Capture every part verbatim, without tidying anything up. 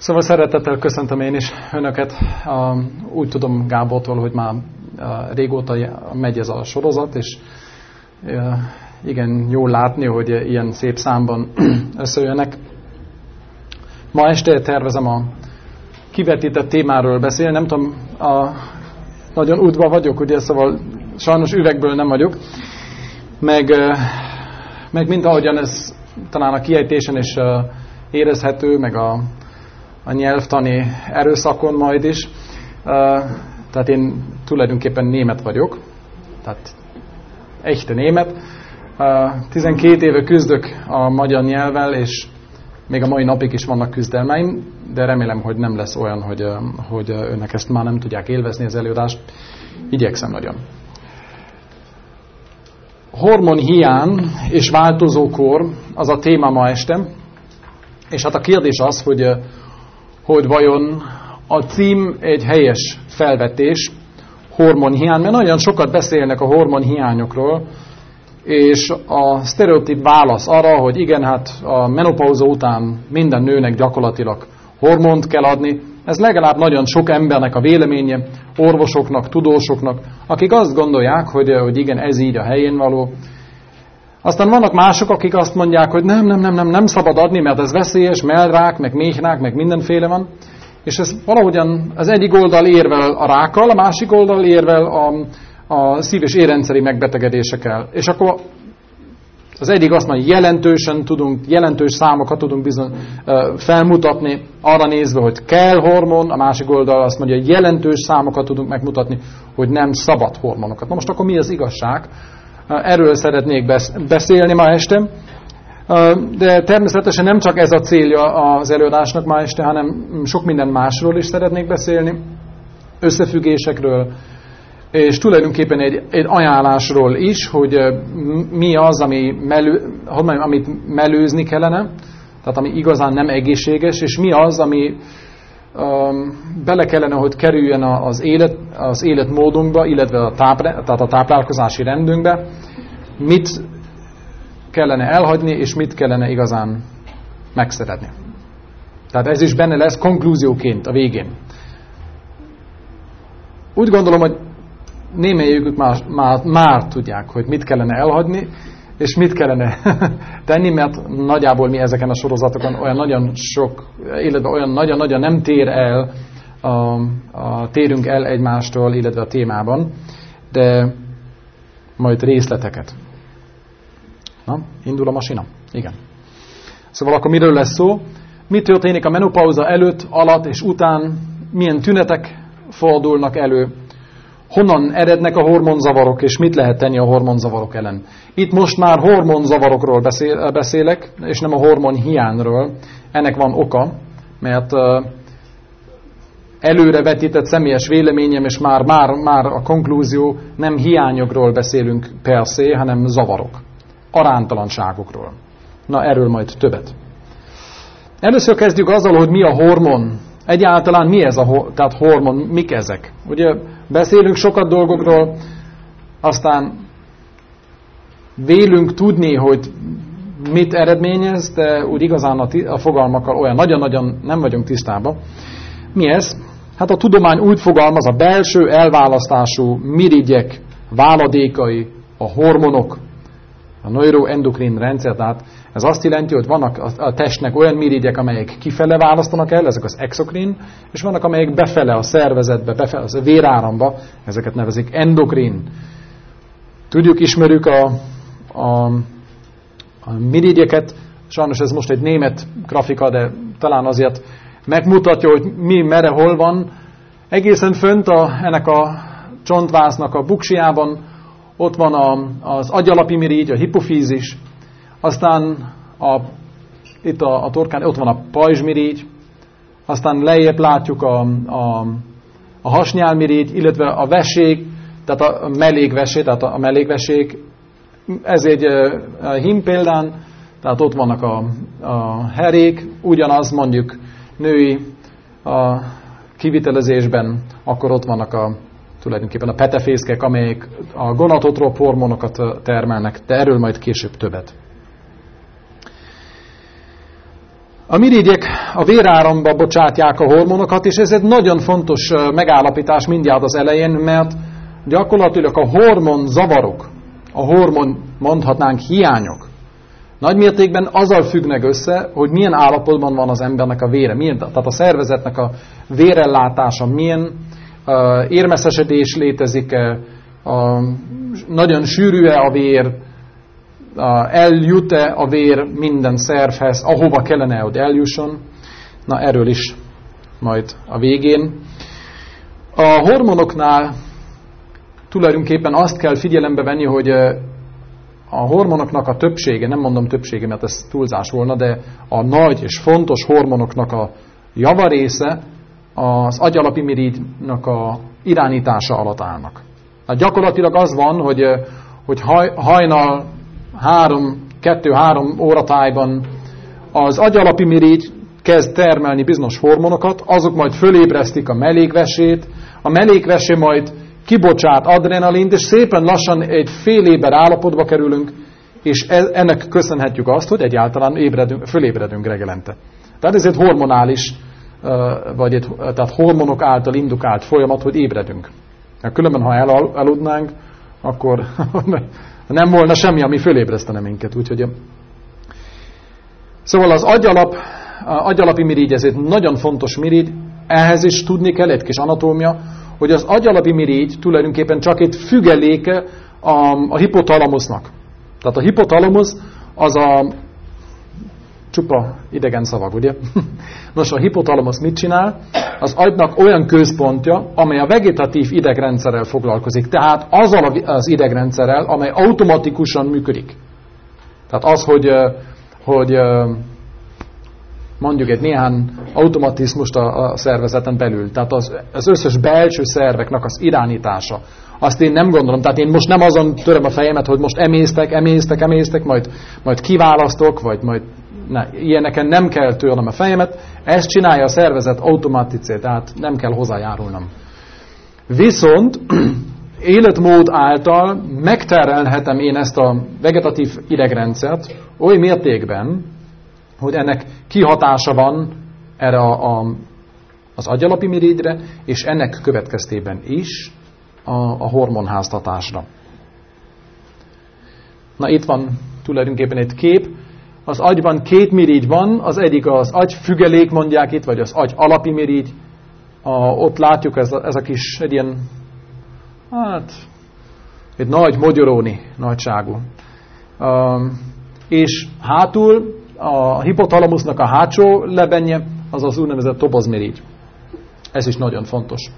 Szóval szeretettel köszöntöm én is Önöket. Úgy tudom Gábortól, hogy már régóta megy ez a sorozat, és igen, jól látni, hogy ilyen szép számban összejönnek. Ma este tervezem a kivetített témáról beszélni. Nem tudom, a, nagyon útban vagyok, ugye, szóval sajnos üvegből nem vagyok. Meg, meg mint ahogyan ez talán a kiejtésen is érezhető, meg a, a nyelvtani erőszakon majd is. Tehát én tulajdonképpen német vagyok, tehát echte német. tizenkét éve küzdök a magyar nyelvvel, és még a mai napig is vannak küzdelmeim, de remélem, hogy nem lesz olyan, hogy, hogy önnek ezt már nem tudják élvezni az előadást. Igyekszem nagyon. Hormonhiány és változókor az a téma ma este, és hát a kérdés az, hogy, hogy vajon a cím egy helyes felvetés, hormonhiány, mert nagyon sokat beszélnek a hormonhiányokról, és a sztereotíp válasz arra, hogy igen, hát a menopauza után minden nőnek gyakorlatilag hormont kell adni, ez legalább nagyon sok embernek a véleménye, orvosoknak, tudósoknak, akik azt gondolják, hogy, hogy igen, ez így a helyén való. Aztán vannak mások, akik azt mondják, hogy nem, nem, nem, nem, nem szabad adni, mert ez veszélyes, mellrák, meg méhrák, meg mindenféle van. És ez valahogyan az egyik oldal érvel a rákkal, a másik oldal érvel a, a szív- és érrendszeri megbetegedésekkel. És akkor az egyik azt mondja, jelentősen tudunk, jelentős számokat tudunk bizony felmutatni, arra nézve, hogy kell hormon, a másik oldal azt mondja, hogy jelentős számokat tudunk megmutatni, hogy nem szabad hormonokat. Na most akkor mi az igazság? Erről szeretnék beszélni ma este. De természetesen nem csak ez a célja az előadásnak ma este, hanem sok minden másról is szeretnék beszélni, összefüggésekről, és tulajdonképpen egy, egy ajánlásról is, hogy mi az, ami melő, amit mellőzni kellene, tehát ami igazán nem egészséges, és mi az, ami um, bele kellene, hogy kerüljön az, élet, az életmódunkba, illetve a, táplá, tehát a táplálkozási rendünkbe, mit kellene elhagyni, és mit kellene igazán megszeretni. Tehát ez is benne lesz konklúzióként a végén. Úgy gondolom, hogy némelyikük már, már, már tudják, hogy mit kellene elhagyni, és mit kellene tenni, mert nagyjából mi ezeken a sorozatokon olyan nagyon sok, illetve olyan nagyon-nagyon nem tér el, a, a, térünk el egymástól, illetve a témában, de majd részleteket. Na, indul a masina? Igen. Szóval akkor miről lesz szó? Mi történik a menopauza előtt, alatt és után? Milyen tünetek fordulnak elő? Honnan erednek a hormonzavarok, és mit lehet tenni a hormonzavarok ellen? Itt most már hormonzavarokról beszél, beszélek, és nem a hormonhiányról. Ennek van oka, mert uh, előre vetített személyes véleményem, és már, már, már a konklúzió, nem hiányokról beszélünk per se, hanem zavarok. Aránytalanságokról. Na, erről majd többet. Először kezdjük azzal, hogy mi a hormon. Egyáltalán mi ez a ho- tehát hormon, mik ezek? Ugye beszélünk sokat dolgokról, aztán vélünk tudni, hogy mit eredményez, de úgy igazán a, ti- a fogalmakkal olyan nagyon-nagyon nem vagyunk tisztában. Mi ez? Hát a tudomány úgy fogalmaz, a belső elválasztású mirigyek váladékai, a hormonok, a neuroendokrin rendszer, tehát ez azt jelenti, hogy vannak a testnek olyan mirigyek, amelyek kifele választanak el, ezek az exokrin, és vannak, amelyek befele a szervezetbe, befele a véráramba, ezeket nevezik endokrin. Tudjuk, ismerjük a, a, a mirigyeket, sajnos ez most egy német grafika, de talán azért megmutatja, hogy mi, merre, hol van. Egészen fönt a, ennek a csontvásznak a buksijában ott van a, az agyalapi mirigy, a hipofízis, aztán a, itt a, a torkán ott van a pajzsmirigy, aztán lejjebb látjuk a, a, a hasnyálmirigy, illetve a vesék, tehát a mellékvesék, tehát a mellékvesék, ez egy a hím példán, tehát ott vannak a, a herék, ugyanaz mondjuk női a kivitelezésben, akkor ott vannak a tulajdonképpen a petefészkek, amelyek a gonadotróp hormonokat termelnek, de erről majd később többet. A mirigyek a véráramba bocsátják a hormonokat, és ez egy nagyon fontos megállapítás mindjárt az elején, mert gyakorlatilag a hormon zavarok, a hormon mondhatnánk hiányok, nagy mértékben azzal függnek össze, hogy milyen állapotban van az embernek a vére, milyen, tehát a szervezetnek a vérellátása, milyen uh, érmeszesedés létezik, uh, nagyon sűrű-e a vér, uh, eljut-e a vér minden szervhez, ahova kellene, hogy eljusson. Na, erről is majd a végén. A hormonoknál tulajdonképpen azt kell figyelembe venni, hogy a hormonoknak a többsége, nem mondom többsége, mert ez túlzás volna, de a nagy és fontos hormonoknak a javarésze az agyalapimirigynak a irányítása alatt állnak. Hát gyakorlatilag az van, hogy, hogy hajnal három, kettő-három óratájban az agyalapimirigy kezd termelni bizonyos hormonokat, azok majd fölébresztik a mellékvesét, a mellékvesé majd kibocsát adrenalint, és szépen lassan egy fél éber állapotba kerülünk, és ennek köszönhetjük azt, hogy egyáltalán ébredünk, fölébredünk reggelente. Tehát ez egy hormonális, vagy egy, tehát hormonok által indukált folyamat, hogy ébredünk. Különben, ha el, eludnánk, akkor nem volna semmi, ami fölébresztene minket. Úgyhogy... Szóval az agyalap, agyalapi mirigy, ez egy nagyon fontos mirigy, ehhez is tudni kell, egy kis anatómia, hogy az agyalapi mirigy tulajdonképpen csak egy függeléke a, a hipotalamusznak. Tehát a hipotalamusz az a csupa idegen szavak, ugye? Nos, a hipotalamusz mit csinál? Az agynak olyan központja, amely a vegetatív idegrendszerrel foglalkozik. Tehát azzal az idegrendszerrel, amely automatikusan működik. Tehát az, hogy, hogy mondjuk egy néhány automatizmust a, a szervezeten belül. Tehát az, az összes belső szerveknek az irányítása. Azt én nem gondolom. Tehát én most nem azon töröm a fejemet, hogy most emésztek, emésztek, emésztek, majd, majd kiválasztok, vagy majd ne, ilyeneken nem kell törnem a fejemet. Ezt csinálja a szervezet automaticé, tehát nem kell hozzájárulnom. Viszont életmód által megterelhetem én ezt a vegetatív idegrendszert oly mértékben, hogy ennek kihatása van erre a, a, az agyalapi mirigyre, és ennek következtében is a, a hormonháztatásra. Na, itt van tulajdonképpen egy kép. Az agyban két mirigy van, az egyik az agyfügelék, mondják itt, vagy az agy alapi mirigy. A, ott látjuk ez a, ez a kis, egy ilyen, hát, egy nagy mogyoróni nagyságú. Um, és hátul a hipotalamusznak a hátsó lebenje, az az úgynevezett tobozmirigy. Ez is nagyon fontos.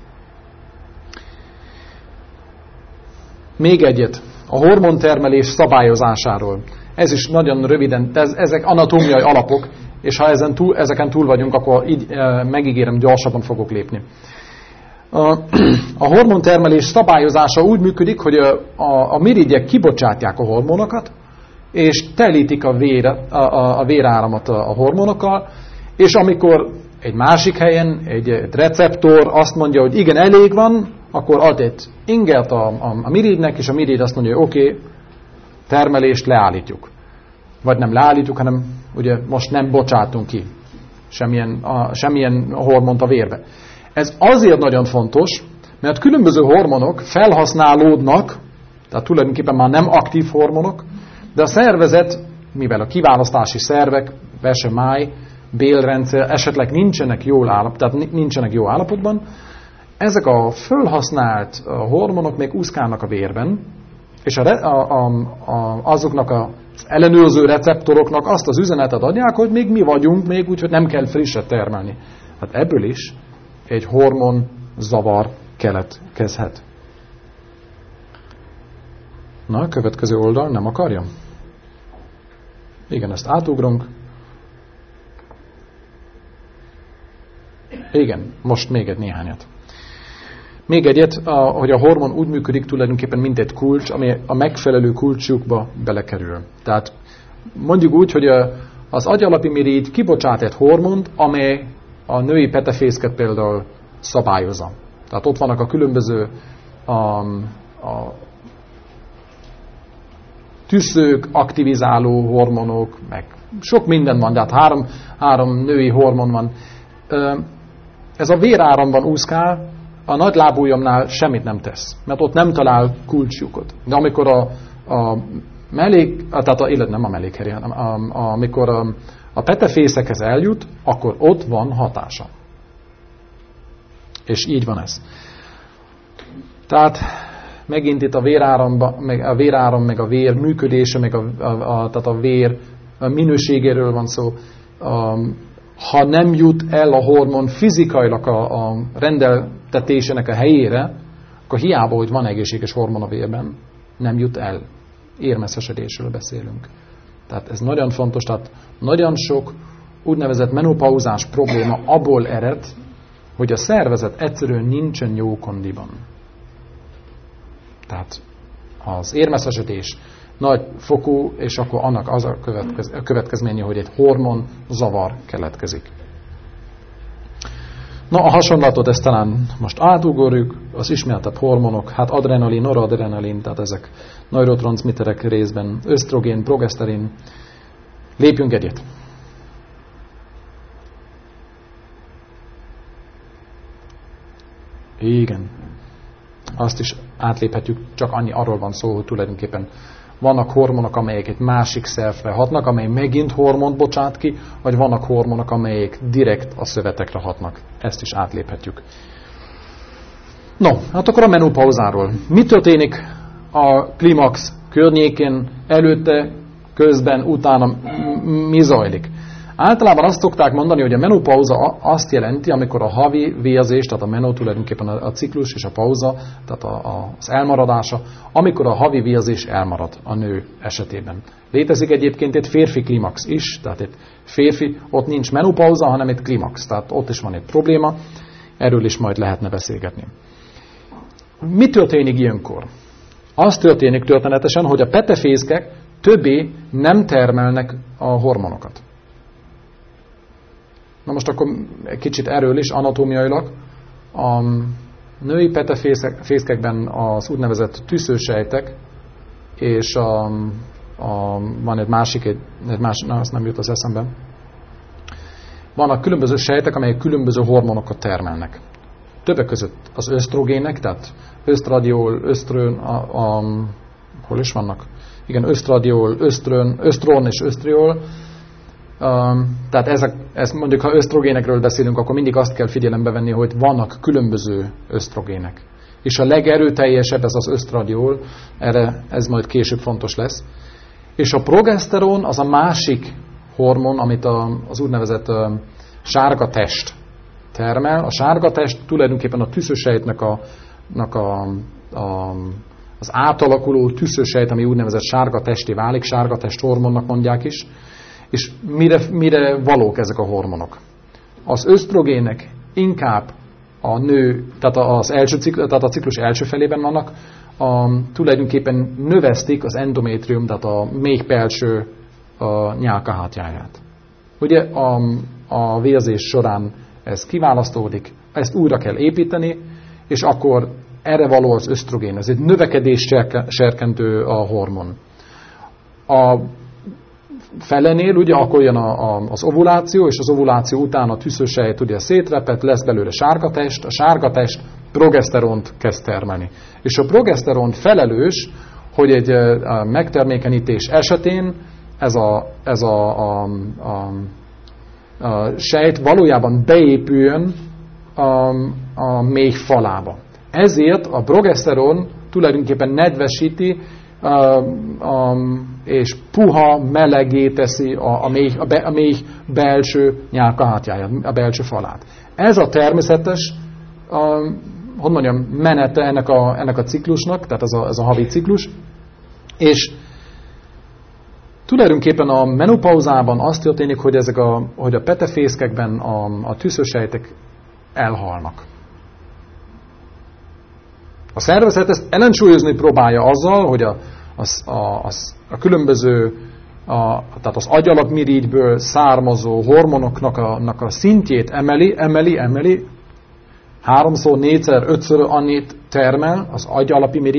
Még egyet, a hormontermelés szabályozásáról. Ez is nagyon röviden, ez, ezek anatómiai alapok, és ha ezen túl, ezeken túl vagyunk, akkor így e, megígérem, gyorsabban fogok lépni. A, a hormontermelés szabályozása úgy működik, hogy a, a, a mirigyek kibocsátják a hormonokat, és telítik a, vére, a, a, a véráramot a, a hormonokkal, és amikor egy másik helyen egy, egy receptor azt mondja, hogy igen, elég van, akkor ad egy ingert a, a, a mirigynek, és a mirigy azt mondja, hogy oké, okay, termelést leállítjuk. Vagy nem leállítjuk, hanem ugye most nem bocsátunk ki semmilyen, a, semmilyen hormont a vérbe. Ez azért nagyon fontos, mert különböző hormonok felhasználódnak, tehát tulajdonképpen már nem aktív hormonok, de a szervezet, mivel a kiválasztási szervek, vese, máj, bélrendszer esetleg nincsenek jól állap, tehát nincsenek jó állapotban, ezek a fölhasznált hormonok még úszkálnak a vérben, és a, a, a, a, azoknak az ellenőrző receptoroknak azt az üzenetet adják, hogy még mi vagyunk, még úgy, hogy nem kell frisset termelni. Hát ebből is egy hormon zavar keletkezhet. Na, a következő oldal nem akarja? Igen, ezt átugrunk. Igen, most még egy néhányat. Még egyet, hogy a hormon úgy működik tulajdonképpen, mint egy kulcs, ami a megfelelő kulcsukba belekerül. Tehát mondjuk úgy, hogy az agyalapi mirigy kibocsát egy hormont, amely a női petefészket például szabályozza. Tehát ott vannak a különböző a, a tüsszők, aktivizáló hormonok, meg sok minden van, de hát három, három női hormon van. Ez a véráramban úszkál, a nagy lábujjamnál semmit nem tesz, mert ott nem talál kulcslyukot. De amikor a, a mellék, tehát a, illetve nem a mellékheri, hanem a, a, amikor a, a petefészekhez eljut, akkor ott van hatása. És így van ez. Tehát megint itt a véráramba, meg a véráram, meg a vér működése, meg a, a, a, tehát a vér a minőségéről van szó. A, ha nem jut el a hormon fizikailag a, a rendeltetésének a helyére, akkor hiába, hogy van egészséges hormon a vérben, nem jut el. Érmeszesedésről beszélünk. Tehát ez nagyon fontos, tehát nagyon sok úgynevezett menopauzás probléma abból ered, hogy a szervezet egyszerűen nincsen jó kondiban. Tehát az érmeszesedés nagy fokú, és akkor annak az a következ, következménye, hogy egy hormon zavar keletkezik. Na, a hasonlatot ezt talán most átugorjuk, az ismertebb hormonok, hát adrenalin, noradrenalin, tehát ezek neurotranszmitterek részben, ösztrogén, progeszterin. Lépjünk egyet. Igen. Azt is átléphetjük, csak annyi arról van szó, hogy tulajdonképpen vannak hormonok, amelyek egy másik szervre hatnak, amely megint hormont bocsát ki, vagy vannak hormonok, amelyek direkt a szövetekre hatnak. Ezt is átléphetjük. No, hát akkor a menopauzáról. Mi történik a klimax környékén, előtte, közben, utána mi zajlik? Általában azt szokták mondani, hogy a menopauza azt jelenti, amikor a havi vérzés, tehát a menó tulajdonképpen a ciklus és a pauza, tehát a, a, az elmaradása, amikor a havi vérzés elmarad a nő esetében. Létezik egyébként egy férfi klimax is, tehát egy férfi, ott nincs menopauza, hanem egy klimax, tehát ott is van egy probléma, erről is majd lehetne beszélgetni. Mi történik ilyenkor? Az történik történetesen, hogy a petefészkek többé nem termelnek a hormonokat. Na most akkor egy kicsit erről is, anatómiailag. A női petefészkekben az úgynevezett tüszősejtek, és a, a, van egy másik, egy, egy másik, na, azt nem jut az eszembe. Vannak különböző sejtek, amelyek különböző hormonokat termelnek. Többek között az ösztrogének, tehát ösztradiol, ösztrön, a, a, hol is vannak? Igen, ösztradiol, ösztrön, ösztron és ösztriol. Um, tehát ezek, ezt mondjuk, ha ösztrogénekről beszélünk, akkor mindig azt kell figyelembe venni, hogy vannak különböző ösztrogének. És a legerőteljesebb ez az ösztradiol, erre ez majd később fontos lesz. És a progeszteron az a másik hormon, amit a, az úgynevezett uh, sárga test termel. A sárga test tulajdonképpen a tüszősejtnek a, a, a, az átalakuló tüszősejt, ami úgynevezett sárga testé válik, sárga test hormonnak mondják is. És mire, mire valók ezek a hormonok? Az ösztrogének inkább a nő, tehát, az első ciklus, tehát a ciklus első felében vannak, a, tulajdonképpen növesztik az endométrium, tehát a méhbelső nyálkahártyáját. Ugye a, a vérzés során ez kiválasztódik, ezt újra kell építeni, és akkor erre való az ösztrogén. Ez egy növekedés serkentő a hormon. A felenél, ugye akkor jön a, a, az ovuláció, és az ovuláció után a tüszősejt ugye szétrepet, lesz belőle sárgatest, a sárgatest progeszteront kezd termelni. És a progeszteron felelős, hogy egy a megtermékenyítés esetén ez a, ez a, a, a, a sejt valójában beépüljön a, a méh falába. Ezért a progeszteron tulajdonképpen nedvesíti, A, a, és puha, melegé teszi a, a, méh, a, be, a méh belső nyálkahártyáját, a belső falát. Ez a természetes, a, hogy mondjam, menete ennek a, ennek a ciklusnak, tehát ez a, ez a havi ciklus, és tulajdonképpen a menopauzában az történik, hogy, ezek a, hogy a petefészkekben a, a tüszősejtek elhalnak. A szervezet ezt ellensúlyozni próbálja azzal, hogy a, a, a, a különböző, a, tehát az agyalapmirigyből származó hormonoknak a, a szintjét emeli, emeli, emeli, háromszor, négyszer, ötször annyit termel az agyalapi mirigy,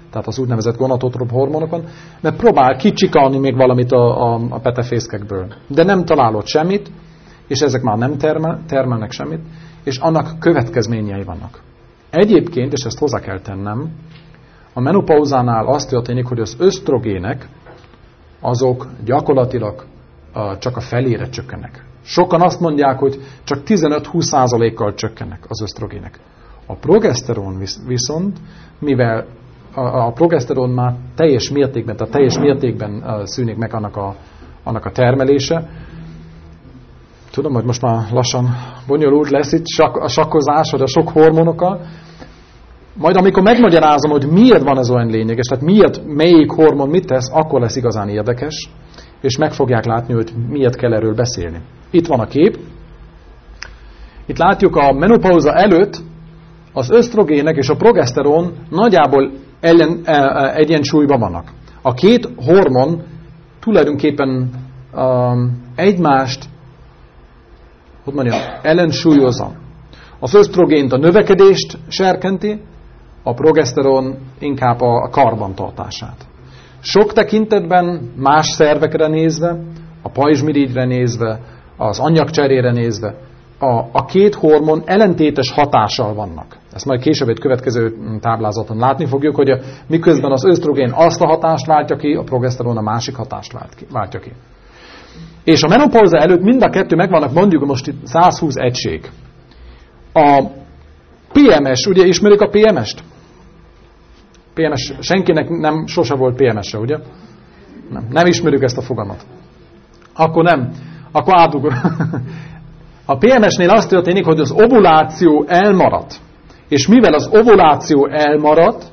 tehát az úgynevezett gonadotróp hormonokon, mert próbál kicsikalni még valamit a, a, a petefészkekből. De nem találott semmit, és ezek már nem termel, termelnek semmit, és annak következményei vannak. Egyébként, és ezt hozzá kell tennem, a menopauzánál az történik, hogy az ösztrogének azok gyakorlatilag uh, csak a felére csökkennek. Sokan azt mondják, hogy csak tizenöt-húsz százalékkal csökkennek az ösztrogének. A progeszteron viszont, mivel a, a progeszteron már teljes mértékben, tehát teljes mértékben uh, szűnik meg annak a, annak a termelése. Tudom, hogy most már lassan bonyolult lesz itt a sakkozás, vagy a sok hormonokkal. Majd amikor megmagyarázom, hogy miért van ez olyan lényeges, tehát miért, melyik hormon mit tesz, akkor lesz igazán érdekes, és meg fogják látni, hogy miért kell erről beszélni. Itt van a kép. Itt látjuk a menopauza előtt az ösztrogének és a progeszteron nagyjából ellen, egyensúlyban vannak. A két hormon tulajdonképpen um, egymást, hogy mondjam, ellensúlyozza. Az ösztrogént a növekedést serkenti, a progeszteron inkább a karbantartását. Sok tekintetben, más szervekre nézve, a pajzsmirigyre nézve, az anyagcserére nézve, a, a két hormon ellentétes hatással vannak. Ezt majd később egy következő táblázaton látni fogjuk, hogy a, miközben az ösztrogén azt a hatást váltja ki, a progeszteron a másik hatást vált ki, váltja ki. És a menopauza előtt mind a kettő megvannak, mondjuk most itt száz húsz egység. A pé em es, ugye ismerik a pé em est? pé em es, senkinek nem, sose volt pé em es-e, ugye? Nem, nem ismerjük ezt a fogalmat. Akkor nem. Akkor átugor. A pé em es-nél az történik, hogy az ovuláció elmaradt. És mivel az ovuláció elmaradt,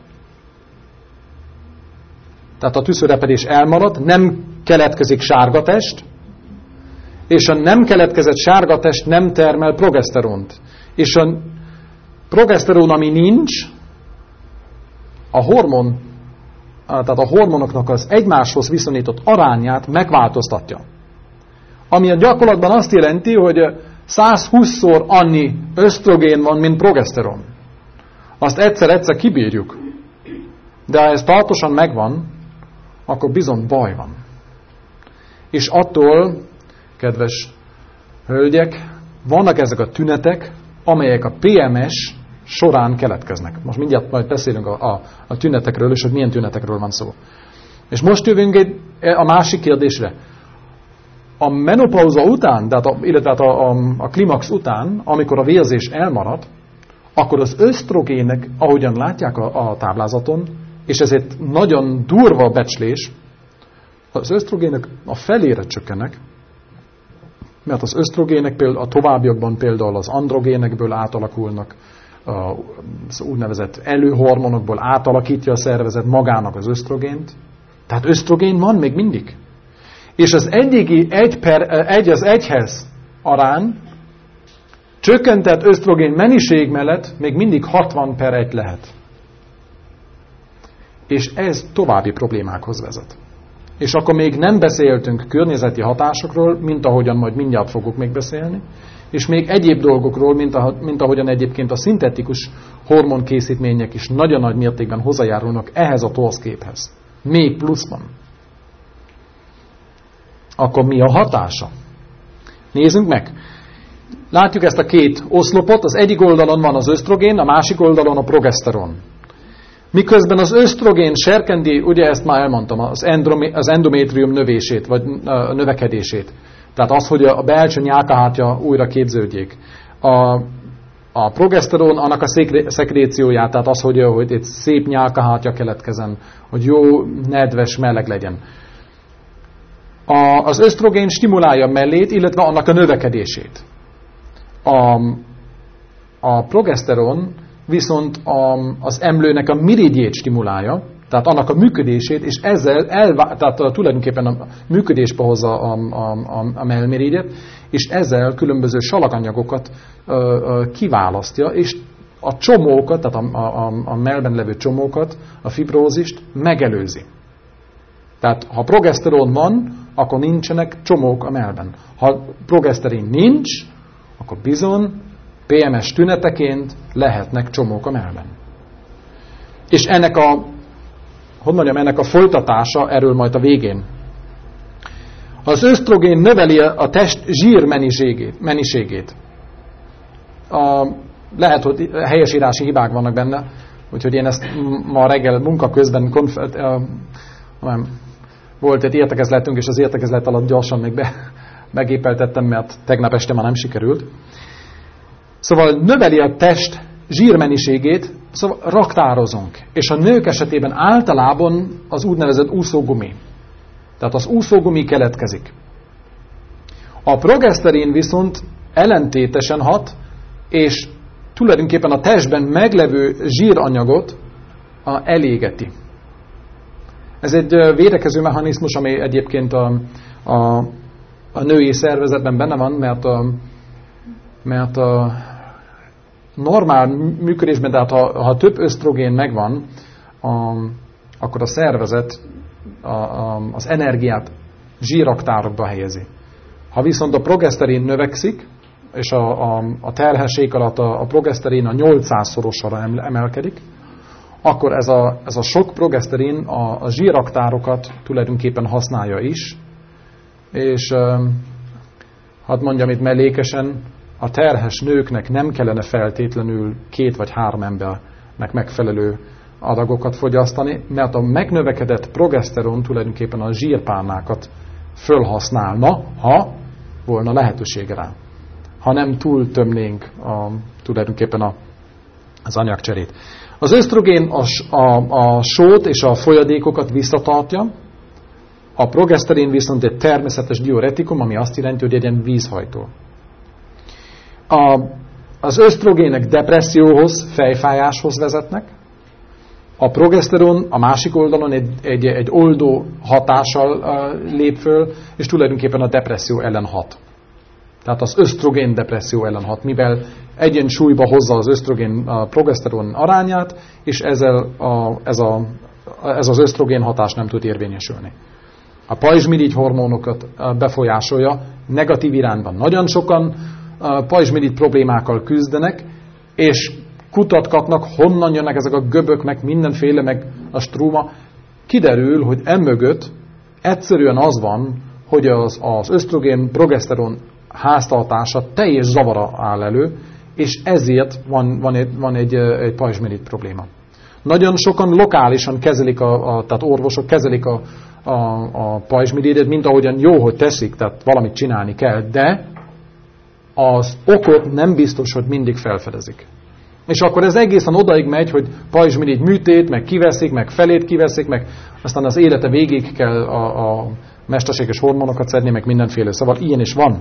tehát a tüszőrepedés elmaradt, nem keletkezik sárgatest, és a nem keletkezett sárgatest nem termel progeszteront. És a progeszteron, ami nincs, a hormon, tehát a hormonoknak az egymáshoz viszonyított arányát megváltoztatja. Ami a gyakorlatban azt jelenti, hogy száz húszszor annyi ösztrogén van, mint progeszteron. Azt egyszer-egyszer kibírjuk. De ha ez tartósan megvan, akkor bizony baj van. És attól, kedves hölgyek, vannak ezek a tünetek, amelyek a pé em es során keletkeznek. Most mindjárt majd beszélünk a, a, a tünetekről, és hogy milyen tünetekről van szó. És most jövünk egy, a másik kérdésre. A menopauza után, tehát a, illetve a, a, a klimax után, amikor a vérzés elmarad, akkor az ösztrogének, ahogyan látják a, a táblázaton, és ez egy nagyon durva becslés, az ösztrogének a felére csökkennek, mert az ösztrogének például a továbbiakban például az androgénekből átalakulnak, az úgynevezett előhormonokból átalakítja a szervezet magának az ösztrogént. Tehát ösztrogén van még mindig. És az eddigi egy, per, egy az egyhez arány csökkentett ösztrogén mennyiség mellett még mindig hatvan per egy lehet. És ez további problémákhoz vezet. És akkor még nem beszéltünk környezeti hatásokról, mint ahogyan majd mindjárt fogok még beszélni, és még egyéb dolgokról, mint, ahogy, mint ahogyan egyébként a szintetikus hormonkészítmények is nagyon nagy mértékben hozzájárulnak ehhez a torszképhez. Még pluszban. Akkor mi a hatása? Nézzünk meg. Látjuk ezt a két oszlopot, az egyik oldalon van az ösztrogén, a másik oldalon a progeszteron. Miközben az ösztrogén serkenti, ugye ezt már elmondtam, az, az endométrium növését, vagy növekedését. Tehát az, hogy a belső nyálkahártya újra képződjék. A, a progeszteron annak a szekrécióját, tehát az, hogy, hogy egy szép nyálkahártya keletkezzen, hogy jó, nedves, meleg legyen. A, az ösztrogén stimulálja a mellét, illetve annak a növekedését. A, a progeszteron viszont a, az emlőnek a mirigyét stimulálja, tehát annak a működését, és ezzel elvá, tehát a, tulajdonképpen a működésbe hozza a, a, a, a mellmirigyet, és ezzel különböző salaganyagokat ö, ö, kiválasztja, és a csomókat, tehát a, a, a mellben levő csomókat, a fibrózist megelőzi. Tehát ha progeszteron van, akkor nincsenek csomók a mellben. Ha progeszterin nincs, akkor bizony pé em es tüneteként lehetnek csomók a mellben. És ennek a hogy mondjam, ennek a folytatása, erről majd a végén. Az ösztrogén növeli a test zsír mennyiségét. mennyiségét. A, lehet, hogy helyesírási hibák vannak benne, úgyhogy én ezt ma reggel munka közben konf- uh, nem, volt egy értekezletünk, és az értekezlet alatt gyorsan még be, megépeltettem, mert tegnap este már nem sikerült. Szóval növeli a test zsírmennyiségét, szóval raktározunk. És a nők esetében általában az úgynevezett úszógumi. Tehát az úszógumi keletkezik. A progeszterin viszont ellentétesen hat, és tulajdonképpen a testben meglevő zsíranyagot a, elégeti. Ez egy védekező mechanizmus, ami egyébként a, a, a női szervezetben benne van, mert a, mert a normál működésben, tehát ha, ha több ösztrogén megvan, a, akkor a szervezet a, a, az energiát zsírraktárokba helyezi. Ha viszont a progeszterin növekszik, és a, a, a terhesség alatt a, a progeszterin a nyolcszázszorosára emelkedik, akkor ez a, ez a sok progeszterin a, a zsírraktárokat tulajdonképpen használja is, és hadd mondjam itt mellékesen, a terhes nőknek nem kellene feltétlenül két vagy három embernek megfelelő adagokat fogyasztani, mert a megnövekedett progeszteron tulajdonképpen a zsírpárnákat fölhasználna, ha volna lehetősége rá. Ha nem túl tömnénk a, tulajdonképpen a, az anyagcserét. Az ösztrogén a, a, a sót és a folyadékokat visszatartja, a progeszterin viszont egy természetes diuretikum, ami azt jelenti, hogy egy ilyen vízhajtó. A, az ösztrogének depresszióhoz, fejfájáshoz vezetnek, a progeszteron a másik oldalon egy, egy, egy oldó hatással uh, lép föl, és tulajdonképpen a depresszió ellen hat. Tehát az ösztrogén depresszió ellen hat, mivel egyensúlyba hozza az ösztrogén a progeszteron arányát, és ezzel a, ez, a, ez az ösztrogén hatás nem tud érvényesülni. A pajzsmirigy hormonokat befolyásolja negatív irányban. Nagyon sokan pajzsmirigy problémákkal küzdenek, és kutatgatnak, honnan jönnek ezek a göbök, meg mindenféle, meg a strúma. Kiderül, hogy emögött egyszerűen az van, hogy az, az ösztrogén progeszteron háztartása teljes zavara áll elő, és ezért van, van egy, van egy, egy pajzsmirigy probléma. Nagyon sokan lokálisan kezelik, a, a, tehát orvosok kezelik a, a, a pajzsmirigyet, mint ahogyan jó, hogy teszik, tehát valamit csinálni kell, de az okot nem biztos, hogy mindig felfedezik. És akkor ez egészen odaig megy, hogy pajzsmirigy műtét, meg kiveszik, meg felét kiveszik, meg aztán az élete végig kell a, a mesterséges hormonokat szedni, meg mindenféle. Szóval ilyen is van.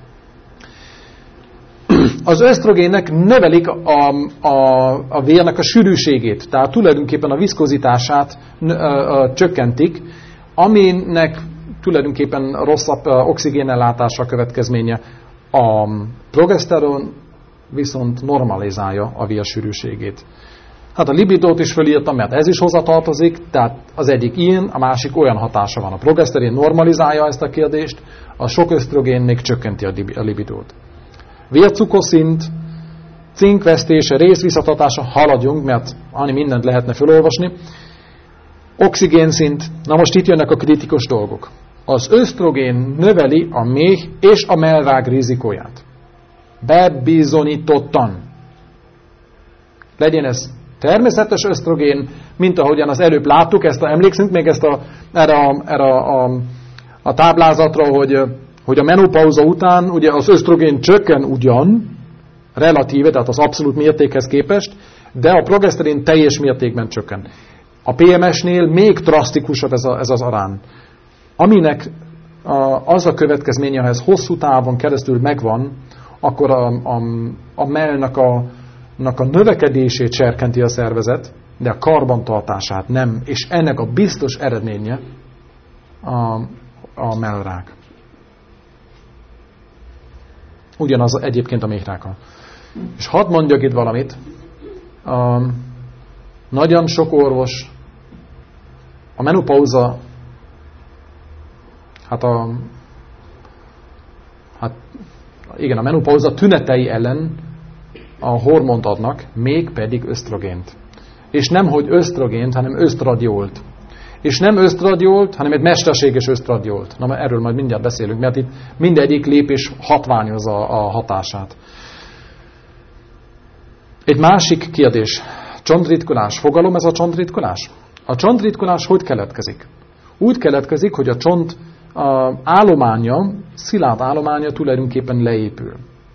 Az ösztrogének növelik a, a, a vérnek a sűrűségét, tehát tulajdonképpen a viszkozitását ö, ö, csökkentik, aminek tulajdonképpen rosszabb oxigénellátásra következménye. A progeszteron viszont normalizálja a vérsűrűségét. Hát a libidót is fölírtam, mert ez is hozzatartozik, tehát az egyik ilyen, a másik olyan hatása van. A progeszterin normalizálja ezt a kérdést, a sok ösztrogén még csökkenti a libidót. Vércukorszint, cinkvesztése, részvisszatartása, haladjunk, mert annyi mindent lehetne felolvasni. Oxigénszint, na most itt jönnek a kritikus dolgok. Az ösztrogén növeli a méh és a mellrág rizikóját. Bebizonyítottan. Legyen ez természetes ösztrogén, mint ahogyan az előbb láttuk, ezt a, emlékszünk még ezt a, erre, a, erre a, a, a táblázatra, hogy, hogy a menopauza után ugye az ösztrogén csökken ugyan, relatíve, tehát az abszolút mértékhez képest, de a progeszterin teljes mértékben csökken. A pé em es-nél még drasztikusabb ez, a, ez az arány. Aminek a, az a következménye, ha ez hosszú távon keresztül megvan, akkor a, a, a mellnek a, a növekedését serkenti a szervezet, de a karbantartását nem, és ennek a biztos eredménye a, a mellrák. Ugyanaz egyébként a méhrákkal. És hadd mondjak itt valamit. A, nagyon sok orvos a menopauza hát a hát igen, a menopauza tünetei ellen a hormont adnak, mégpedig ösztrogént. És nem, hogy ösztrogént, hanem ösztradiolt. és nem ösztradiolt, hanem egy mesterséges ösztradiolt. Na, erről majd mindjárt beszélünk, mert itt mindegyik lépés hatványozza a hatását. Egy másik kérdés. Csontritkulás. Fogalom ez a csontritkulás? A csontritkulás hogy keletkezik? Úgy keletkezik, hogy a csont a állománya, szilárd állománya tulajdonképpen leépül.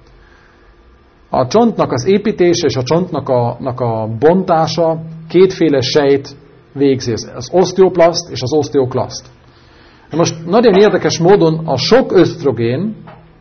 A csontnak az építése és a csontnak a, a bontása kétféle sejt végzi, az oszteoplaszt és az oszteoklaszt. Most nagyon érdekes módon a sok ösztrogén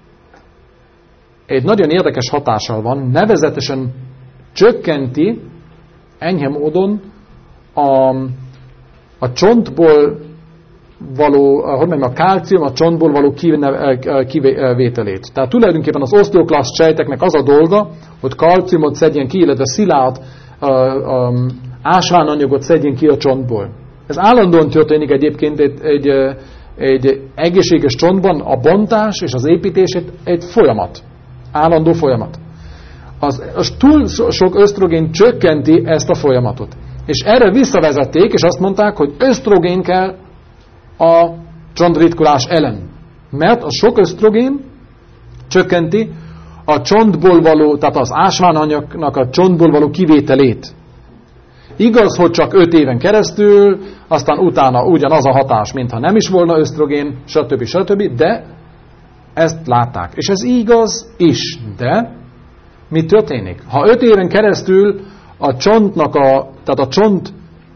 egy nagyon érdekes hatással van, nevezetesen csökkenti enyhe módon a, a csontból való, hogy mondjam, a kálcium a csontból való kivételét. Tehát tulajdonképpen az oszteoklaszt sejteknek az a dolga, hogy kalciumot szedjen ki, illetve szilárd ásványanyagot szedjen ki a csontból. Ez állandóan történik egyébként egy, egy, egy egészséges csontban, a bontás és az építés egy, egy folyamat. Állandó folyamat. Az, az túl sok ösztrogén csökkenti ezt a folyamatot. És erre visszavezették, és azt mondták, hogy ösztrogén kell a csontritkulás ellen. Mert a sok ösztrogén csökkenti a csontból való, tehát az ásványanyagnak a csontból való kivételét. Igaz, hogy csak öt éven keresztül, aztán utána ugyanaz a hatás, mintha nem is volna ösztrogén, stb. stb., de ezt látták. És ez igaz is, de mi történik? Ha öt éven keresztül a csontnak a, tehát a csont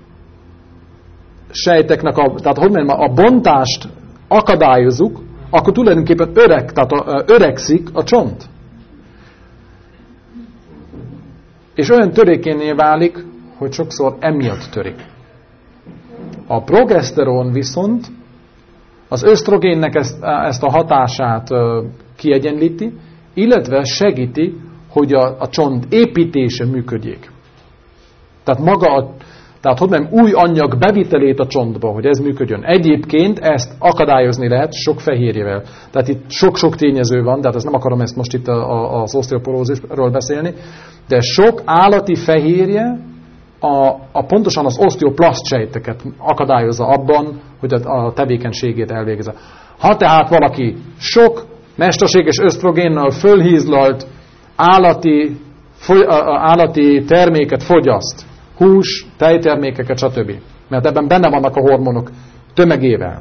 sejteknek a, tehát hogy mondjam, a bontást akadályozzuk, akkor tulajdonképpen öreg, tehát a, öregszik a csont. És olyan törékenyé válik, hogy sokszor emiatt törik. A progeszteron viszont az ösztrogénnek ezt, ezt a hatását kiegyenlíti, illetve segíti, hogy a, a csont építése működjék. Tehát maga a, tehát hogy nem új anyag bevitelét a csontba, hogy ez működjön. Egyébként ezt akadályozni lehet sok fehérjével. Tehát itt sok-sok tényező van, de hát ezt nem akarom ezt most itt a, a, az oszteoporózisról beszélni, de sok állati fehérje a, a pontosan az oszteoplaszt sejteket akadályozza abban, hogy a, a tevékenységét elvégezze. Ha tehát valaki sok mesterséges ösztrogénnal fölhízlalt állati, foly, állati terméket fogyaszt, hús, tejtermékeket, stb. Mert ebben benne vannak a hormonok tömegével.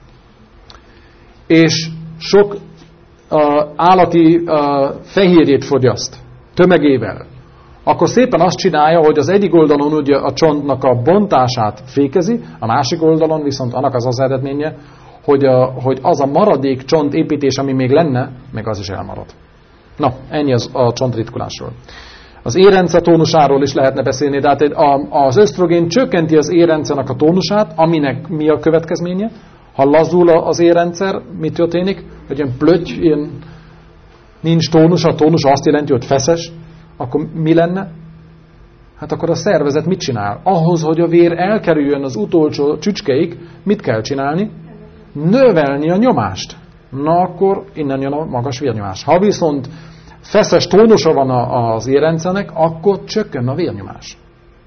És sok uh, állati uh, fehérjét fogyaszt tömegével. Akkor szépen azt csinálja, hogy az egyik oldalon ugye a csontnak a bontását fékezi, a másik oldalon viszont annak az az eredménye, hogy, a, hogy az a maradék csontépítés, ami még lenne, meg az is elmarad. Na, ennyi az a csontritkulásról. Az érrendszer tónusáról is lehetne beszélni, de hát az ösztrogén csökkenti az érrendszernek a tónusát, aminek mi a következménye? Ha lazul az érrendszer, mi történik? Hogy ilyen plöty, ilyen nincs tónus, a tónus azt jelenti, hogy feszes, akkor mi lenne? Hát akkor a szervezet mit csinál? Ahhoz, hogy a vér elkerüljön az utolsó csücskeig, mit kell csinálni? Növelni a nyomást. Na akkor innen jön a magas vérnyomás. Ha viszont feszes tónusa van az érrendszernek, akkor csökken a vérnyomás.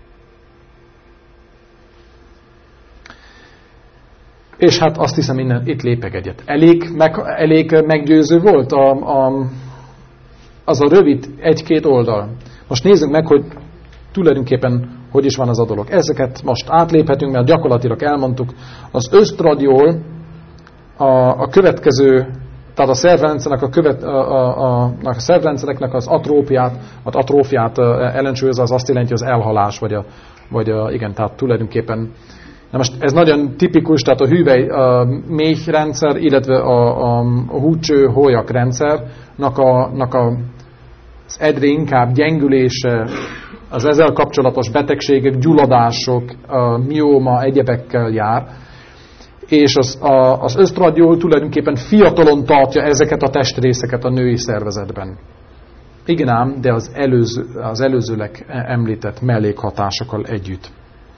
És hát azt hiszem, innen itt lépek egyet. Elég, meg, elég meggyőző volt a, a, az a rövid egy-két oldal. Most nézzük meg, hogy tulajdonképpen hogy is van az a dolog. Ezeket most átléphetünk, mert gyakorlatilag elmondtuk. Az ösztradiol a, a következő, tehát a szervrendszernek a, követ, a, a, a, a szervrendszereknek az atrófiát, az atrófiát ellensúlyozza, az azt jelenti, az elhalás, vagy a, vagy a, igen, tehát tulajdonképpen. Na most ez nagyon tipikus, tehát a hüvely a méhrendszer, illetve a, a, a húcső hólyak rendszernek a, a, az egyre inkább gyengülése, az ezzel kapcsolatos betegségek, gyulladások, a mióma egyebekkel jár, és az, a, az ösztradiol tulajdonképpen fiatalon tartja ezeket a testrészeket a női szervezetben. Igen ám, de az, előző, az előzőleg említett mellékhatásokkal együtt.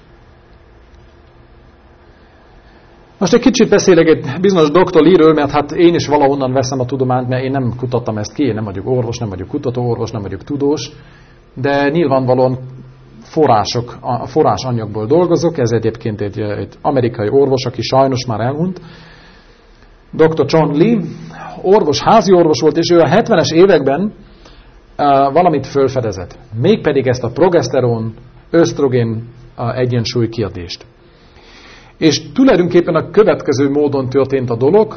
Most egy kicsit beszélek egy bizonyos doktor Lee-ről, mert hát én is valahonnan veszem a tudományt, mert én nem kutattam ezt ki, én nem vagyok orvos, nem vagyok kutatóorvos, nem vagyok tudós, de nyilvánvalóan források, a forrásanyagból dolgozok, ez egyébként egy, egy amerikai orvos, aki sajnos már elhunyt, doktor John Lee, orvos, házi orvos volt, és ő a hetvenes években uh, valamit fölfedezett. Mégpedig ezt a progeszteron, ösztrogén uh, egyensúly kérdést. És tulajdonképpen a következő módon történt a dolog.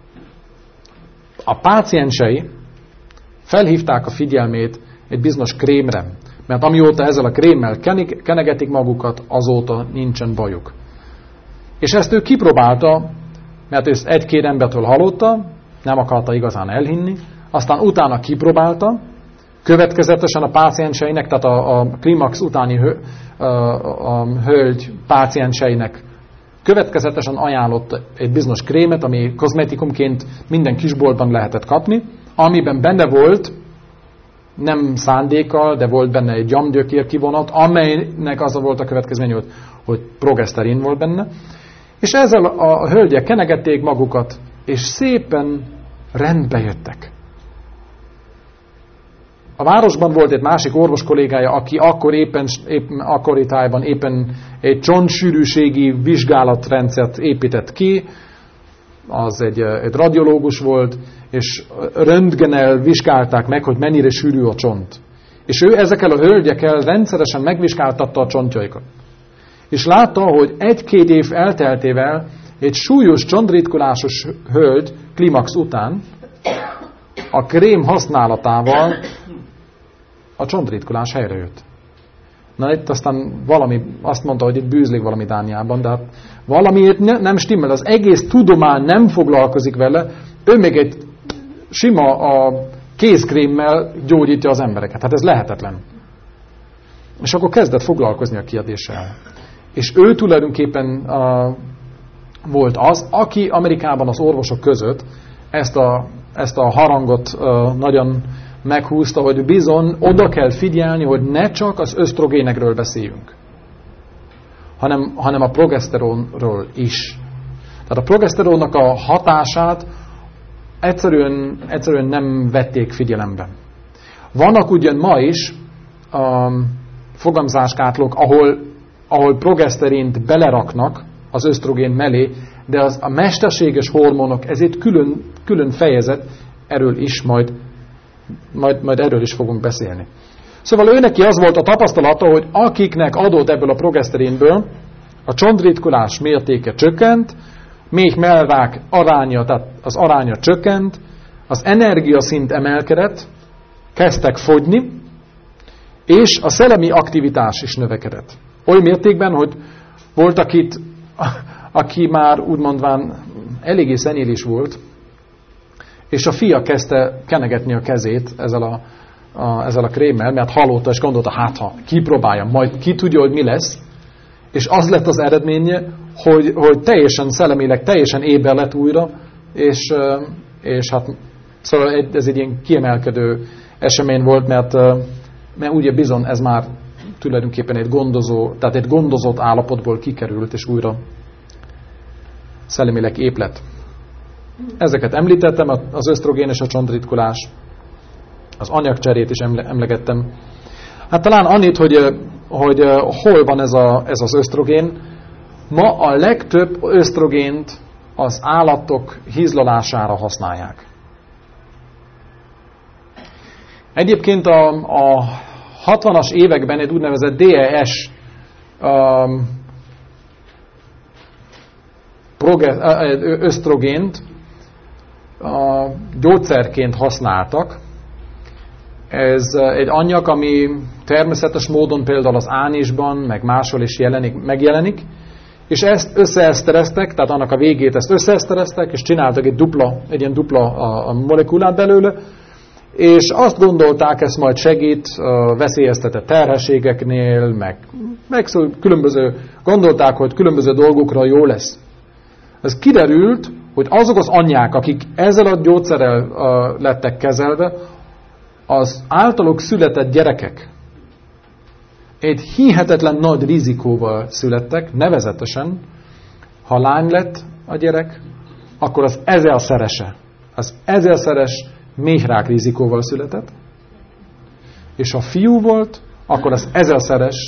A páciensei felhívták a figyelmét egy bizonyos krémre, mert amióta ezzel a krémmel kenegetik magukat, azóta nincsen bajuk. És ezt ő kipróbálta, mert ő egy-két embertől hallotta, nem akarta igazán elhinni, aztán utána kipróbálta, következetesen a pácienseinek, tehát a, a klimax utáni hő, a, a hölgy pácienseinek következetesen ajánlott egy bizonyos krémet, ami kozmetikumként minden kisboltban lehetett kapni, amiben benne volt, nem szándékkal, de volt benne egy gyomgyökér kivonat, amelynek az volt a következmény, hogy, hogy progeszterin volt benne. És ezzel a hölgyek kenegették magukat, és szépen rendbe jöttek. A városban volt egy másik orvos kollégája, aki akkor éppen, éppen akkori tájban éppen egy csontsűrűségi vizsgálatrendszert épített ki, az egy, egy radiológus volt, és röntgenel vizsgálták meg, hogy mennyire sűrű a csont. És ő ezekkel a hölgyekkel rendszeresen megvizsgáltatta a csontjaikat. És látta, hogy egy-két év elteltével egy súlyos csontritkulásos hölgy klimax után a krém használatával a csontritkulás helyrejött. Na itt aztán valami, azt mondta, hogy itt bűzlik valami Dániában, de hát valamiért ne, nem stimmel. Az egész tudomány nem foglalkozik vele, ő még egy sima a kézkrémmel gyógyítja az embereket. Hát ez lehetetlen. És akkor kezdett foglalkozni a kérdéssel. És ő tulajdonképpen uh, volt az, aki Amerikában az orvosok között ezt a, ezt a harangot uh, nagyon meghúzta, hogy bizony oda kell figyelni, hogy ne csak az ösztrogénekről beszéljünk, hanem, hanem a progeszteronról is. Tehát a progeszteronnak a hatását egyszerűen, egyszerűen nem vették figyelembe. Vannak ugyan ma is um, fogamzáskátlók, ahol, ahol progeszterint beleraknak az ösztrogén mellé, de az a mesterséges hormonok, ez egy külön, külön fejezet, erről is majd, majd, majd erről is fogunk beszélni. Szóval ő neki az volt a tapasztalata, hogy akiknek adott ebből a progeszterinből, a csontritkulás mértéke csökkent, méh mellvák aránya, tehát az aránya csökkent, az energiaszint emelkedett, kezdtek fogyni, és a szellemi aktivitás is növekedett. Oly mértékben, hogy volt, akit, aki már úgymondván eléggé szenélés volt, és a fia kezdte kenegetni a kezét ezzel a, a, ezzel a krémmel, mert hallotta és gondolta, hát ha kipróbálja, majd ki tudja, hogy mi lesz, és az lett az eredménye, hogy, hogy teljesen szellemileg, teljesen éber lett újra, és, és hát szóval ez egy ilyen kiemelkedő esemény volt, mert, mert ugye bizony ez már tulajdonképpen egy gondozó, tehát egy gondozott állapotból kikerült, és újra szellemileg épp lett. Ezeket említettem, az ösztrogén és a csontritkulás, az anyagcserét is emlegettem. Hát talán annyit, hogy, hogy hol van ez, a, ez az ösztrogén. Ma a legtöbb ösztrogént az állatok hízlalására használják. Egyébként a, a hatvanas években egy úgynevezett dé e es um, ösztrogént uh, gyógyszerként használtak. Ez egy anyag, ami természetes módon például az ánisban, meg máshol is jelenik, megjelenik, és ezt összeesztereztek, tehát annak a végét ezt összeesztereztek, és csináltak egy dupla, egy ilyen dupla a, a molekulát belőle, és azt gondolták, ez majd segít a veszélyeztetett terhességeknél, meg, meg szóval különböző, gondolták, hogy különböző dolgokra jó lesz. Ez kiderült, hogy azok az anyák, akik ezzel a gyógyszerrel uh, lettek kezelve, az általuk született gyerekek egy hihetetlen nagy rizikóval születtek, nevezetesen, ha lány lett a gyerek, akkor az ezerszerese, az ezerszeres méhrák rizikóval született, és ha fiú volt, akkor az ezerszeres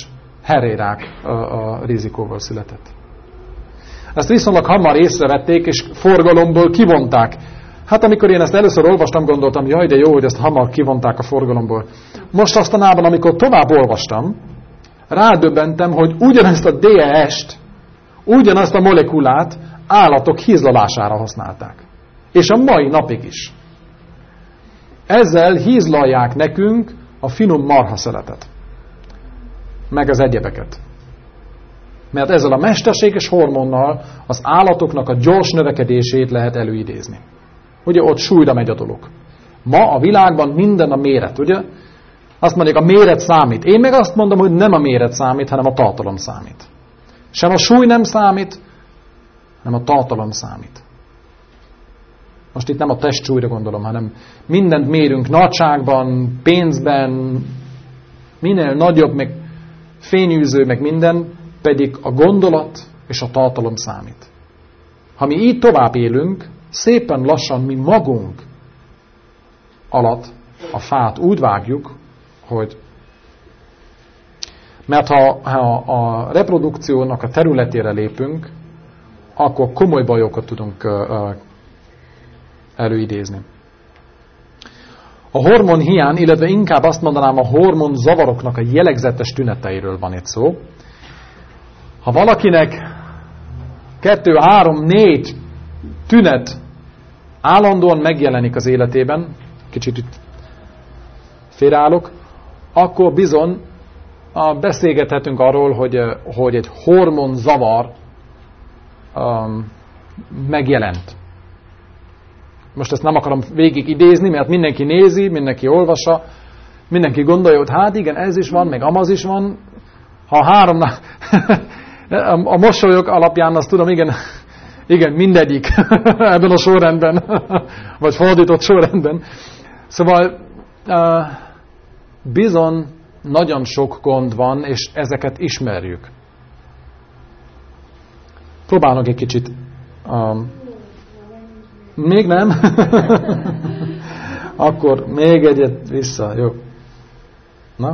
herérák a, a rizikóval született. Ezt viszonylag hamar észrevették, és forgalomból kivonták. Hát amikor én ezt először olvastam, gondoltam, jaj, de jó, hogy ezt hamar kivonták a forgalomból. Most aztánában, amikor tovább olvastam, rádöbbentem, hogy ugyanezt a dé e est, ugyanazt a molekulát állatok hízlalására használták. És a mai napig is. Ezzel hízlalják nekünk a finom marhaszeletet. Meg az egyebeket. Mert ezzel a mesterséges hormonnal az állatoknak a gyors növekedését lehet előidézni. Ugye ott súlyra megy a dolog. Ma a világban minden a méret, ugye? Azt mondják, a méret számít. Én meg azt mondom, hogy nem a méret számít, hanem a tartalom számít. Sem a súly nem számít, hanem a tartalom számít. Most itt nem a testsúlyra gondolom, hanem mindent mérünk nagyságban, pénzben, minél nagyobb, meg fényűző, meg minden, pedig a gondolat és a tartalom számít. Ha mi így tovább élünk, szépen lassan mi magunk alatt a fát úgy vágjuk, hogy mert ha, ha a reprodukciónak a területére lépünk, akkor komoly bajokat tudunk uh, előidézni. A hormon hiány, illetve inkább azt mondanám, a hormon zavaroknak a jellegzetes tüneteiről van itt szó. Ha valakinek kettő, három, négy tünet állandóan megjelenik az életében, kicsit itt félreállok, akkor bizony beszélgethetünk arról, hogy, hogy egy hormonzavar um, megjelent. Most ezt nem akarom végig idézni, mert mindenki nézi, mindenki olvassa, mindenki gondolja, hogy hát igen, ez is van, meg amaz is van. Ha három, a mosolyok alapján azt tudom, igen, igen, mindegyik ebben a sorrendben, vagy fordított sorrendben. Szóval bizony nagyon sok gond van, és ezeket ismerjük. Próbálok egy kicsit. Um, még nem? Akkor még egyet vissza, jó. Na?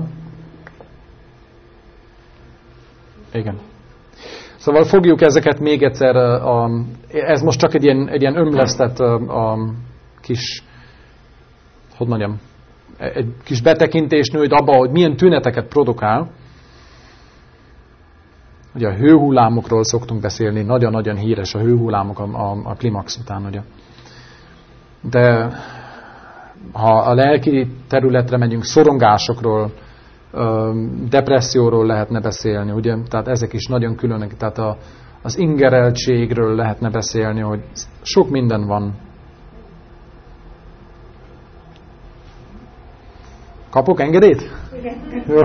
Igen. Szóval fogjuk ezeket még egyszer, um, ez most csak egy ilyen, egy ilyen ömlesztett um, kis, hogy mondjam, egy kis betekintést nyújt abba, hogy milyen tüneteket produkál. Ugye a hőhullámokról szoktunk beszélni, nagyon-nagyon híres a hőhullámok a, a, a klimax után, ugye. De ha a lelki területre megyünk, szorongásokról, depresszióról lehetne beszélni, ugye? Tehát ezek is nagyon különök, tehát a, az ingereltségről lehetne beszélni, hogy sok minden van. Kapok engedélyt? Jó.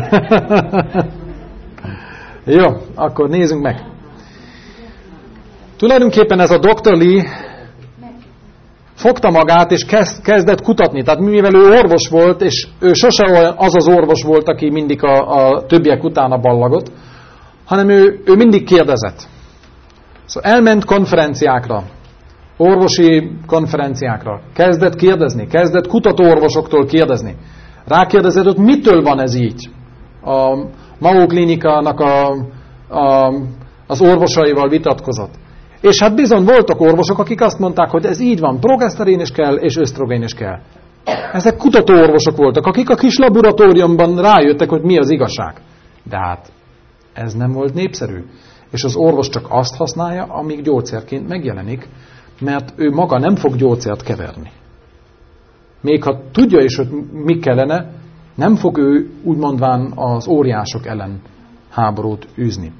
Jó, akkor nézzünk meg. Tulajdonképpen ez a doktor Lee fogta magát, és kezd, kezdett kutatni. Tehát mivel ő orvos volt, és ő sose az az orvos volt, aki mindig a, a többiek utána ballagott, hanem ő, ő mindig kérdezett. Szóval elment konferenciákra, orvosi konferenciákra, kezdett kérdezni, kezdett kutatóorvosoktól kérdezni. Rákérdezett, hogy mitől van ez így. A Mayo klinikának a, a, az orvosaival vitatkozott. És hát bizony voltak orvosok, akik azt mondták, hogy ez így van, progeszterin is kell, és ösztrogén is kell. Ezek kutatóorvosok voltak, akik a kis laboratóriumban rájöttek, hogy mi az igazság. De hát ez nem volt népszerű. És az orvos csak azt használja, amíg gyógyszerként megjelenik, mert ő maga nem fog gyógyszert keverni. Még ha tudja is, hogy mi kellene, nem fog ő úgy mondván az óriások ellen háborút űzni.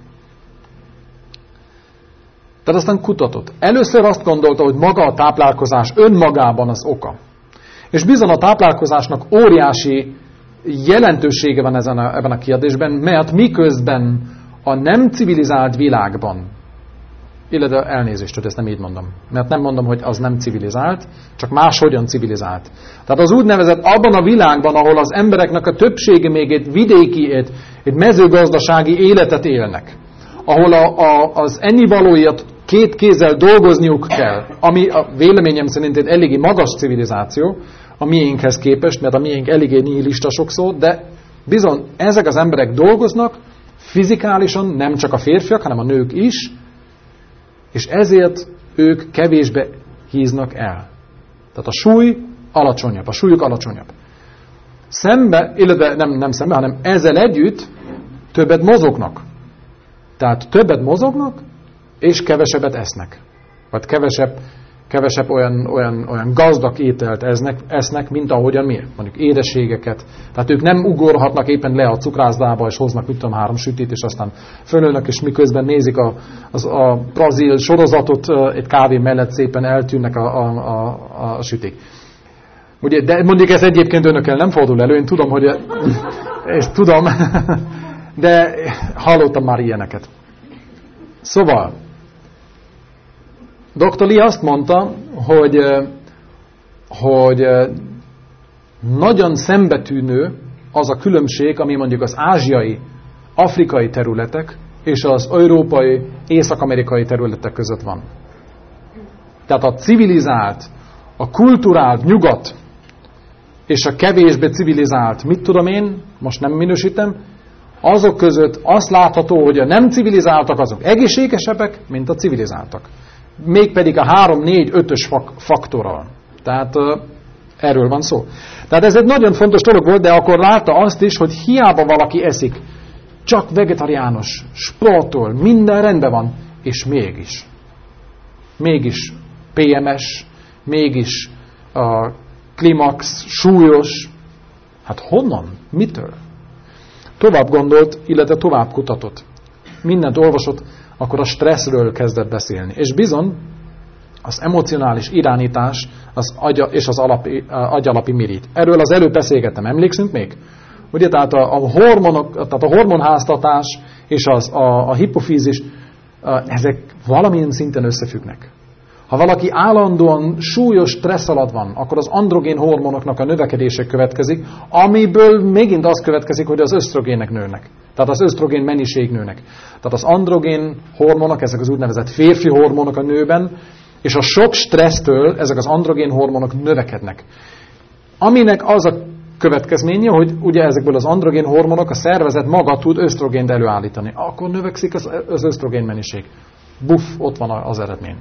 Tehát aztán kutatott. Először azt gondolta, hogy maga a táplálkozás önmagában az oka. És bizony a táplálkozásnak óriási jelentősége van ezen a, ebben a kérdésben, mert miközben a nem civilizált világban, illetve elnézést, hogy ezt nem így mondom, mert nem mondom, hogy az nem civilizált, csak máshogyan civilizált. Tehát az úgynevezett abban a világban, ahol az embereknek a többsége még egy vidéki, egy, egy mezőgazdasági életet élnek, ahol a, a, az ennivalóért két kézzel dolgozniuk kell, ami a véleményem szerint egy eléggé magas civilizáció a miénkhez képest, mert a miénk eléggé nihilista sokszor, de bizony ezek az emberek dolgoznak, fizikálisan, nem csak a férfiak, hanem a nők is, és ezért ők kevésbé híznak el. Tehát a súly alacsonyabb, a súlyuk alacsonyabb. Szembe, illetve nem, nem szembe, hanem ezzel együtt többet mozognak. Tehát többet mozognak, és kevesebbet esznek. Vagy kevesebb, kevesebb olyan, olyan, olyan gazdag ételt esznek, esznek, mint ahogyan mi. Mondjuk édességeket. Tehát ők nem ugorhatnak éppen le a cukrászdába, és hoznak, mit tudom, három sütit, és aztán fölölnek, és miközben nézik a, az, a brazil sorozatot, egy kávé mellett szépen eltűnnek a, a, a, a sütik. Ugye, de mondjuk ez egyébként önökkel nem fordul elő, én tudom, hogy ezt tudom, de hallottam már ilyeneket. Szóval, doktor Lee azt mondta, hogy, hogy nagyon szembetűnő az a különbség, ami mondjuk az ázsiai, afrikai területek és az európai, észak-amerikai területek között van. Tehát a civilizált, a kulturált nyugat és a kevésbé civilizált, mit tudom én, most nem minősítem, azok között azt látható, hogy a nem civilizáltak azok egészségesebbek, mint a civilizáltak. Mégpedig a három, négy, ötös fak- faktorral. Tehát uh, erről van szó. Tehát ez egy nagyon fontos dolog volt, de akkor látta azt is, hogy hiába valaki eszik, csak vegetariánus, sportol, minden rendben van, és mégis. Mégis pé em es, mégis uh, klimax, súlyos. Hát honnan? Mitől? Tovább gondolt, illetve tovább kutatott. Mindent olvasott, akkor a stresszről kezdett beszélni. És bizony, az emocionális irányítás az agya, és az alapi, agyalapi mirít. Erről az előbb beszélgettem, emlékszünk még? Ugye, tehát a, a, hormonok, tehát a hormonháztatás és az, a, a hipofízis, ezek valamilyen szinten összefüggnek. Ha valaki állandóan súlyos stressz alatt van, akkor az androgén hormonoknak a növekedése következik, amiből megint az következik, hogy az ösztrogének nőnek. Tehát az ösztrogén mennyiség nőnek. Tehát az androgén hormonok, ezek az úgynevezett férfi hormonok a nőben, és a sok stressztől ezek az androgén hormonok növekednek. Aminek az a következménye, hogy ugye ezekből az androgén hormonok a szervezet maga tud ösztrogént előállítani. Akkor növekszik az, az ösztrogén mennyiség. Buff, ott van az eredmény.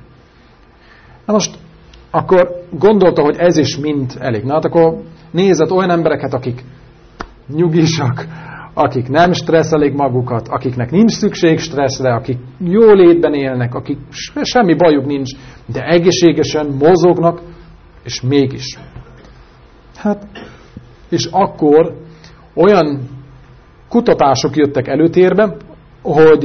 Na most, akkor gondolta, hogy ez is mind elég. Na hát akkor nézett olyan embereket, akik nyugisak, akik nem stresszelik magukat, akiknek nincs szükség stresszre, akik jó létben élnek, akik semmi bajuk nincs, de egészségesen mozognak, és mégis. Hát, és akkor olyan kutatások jöttek előtérbe, hogy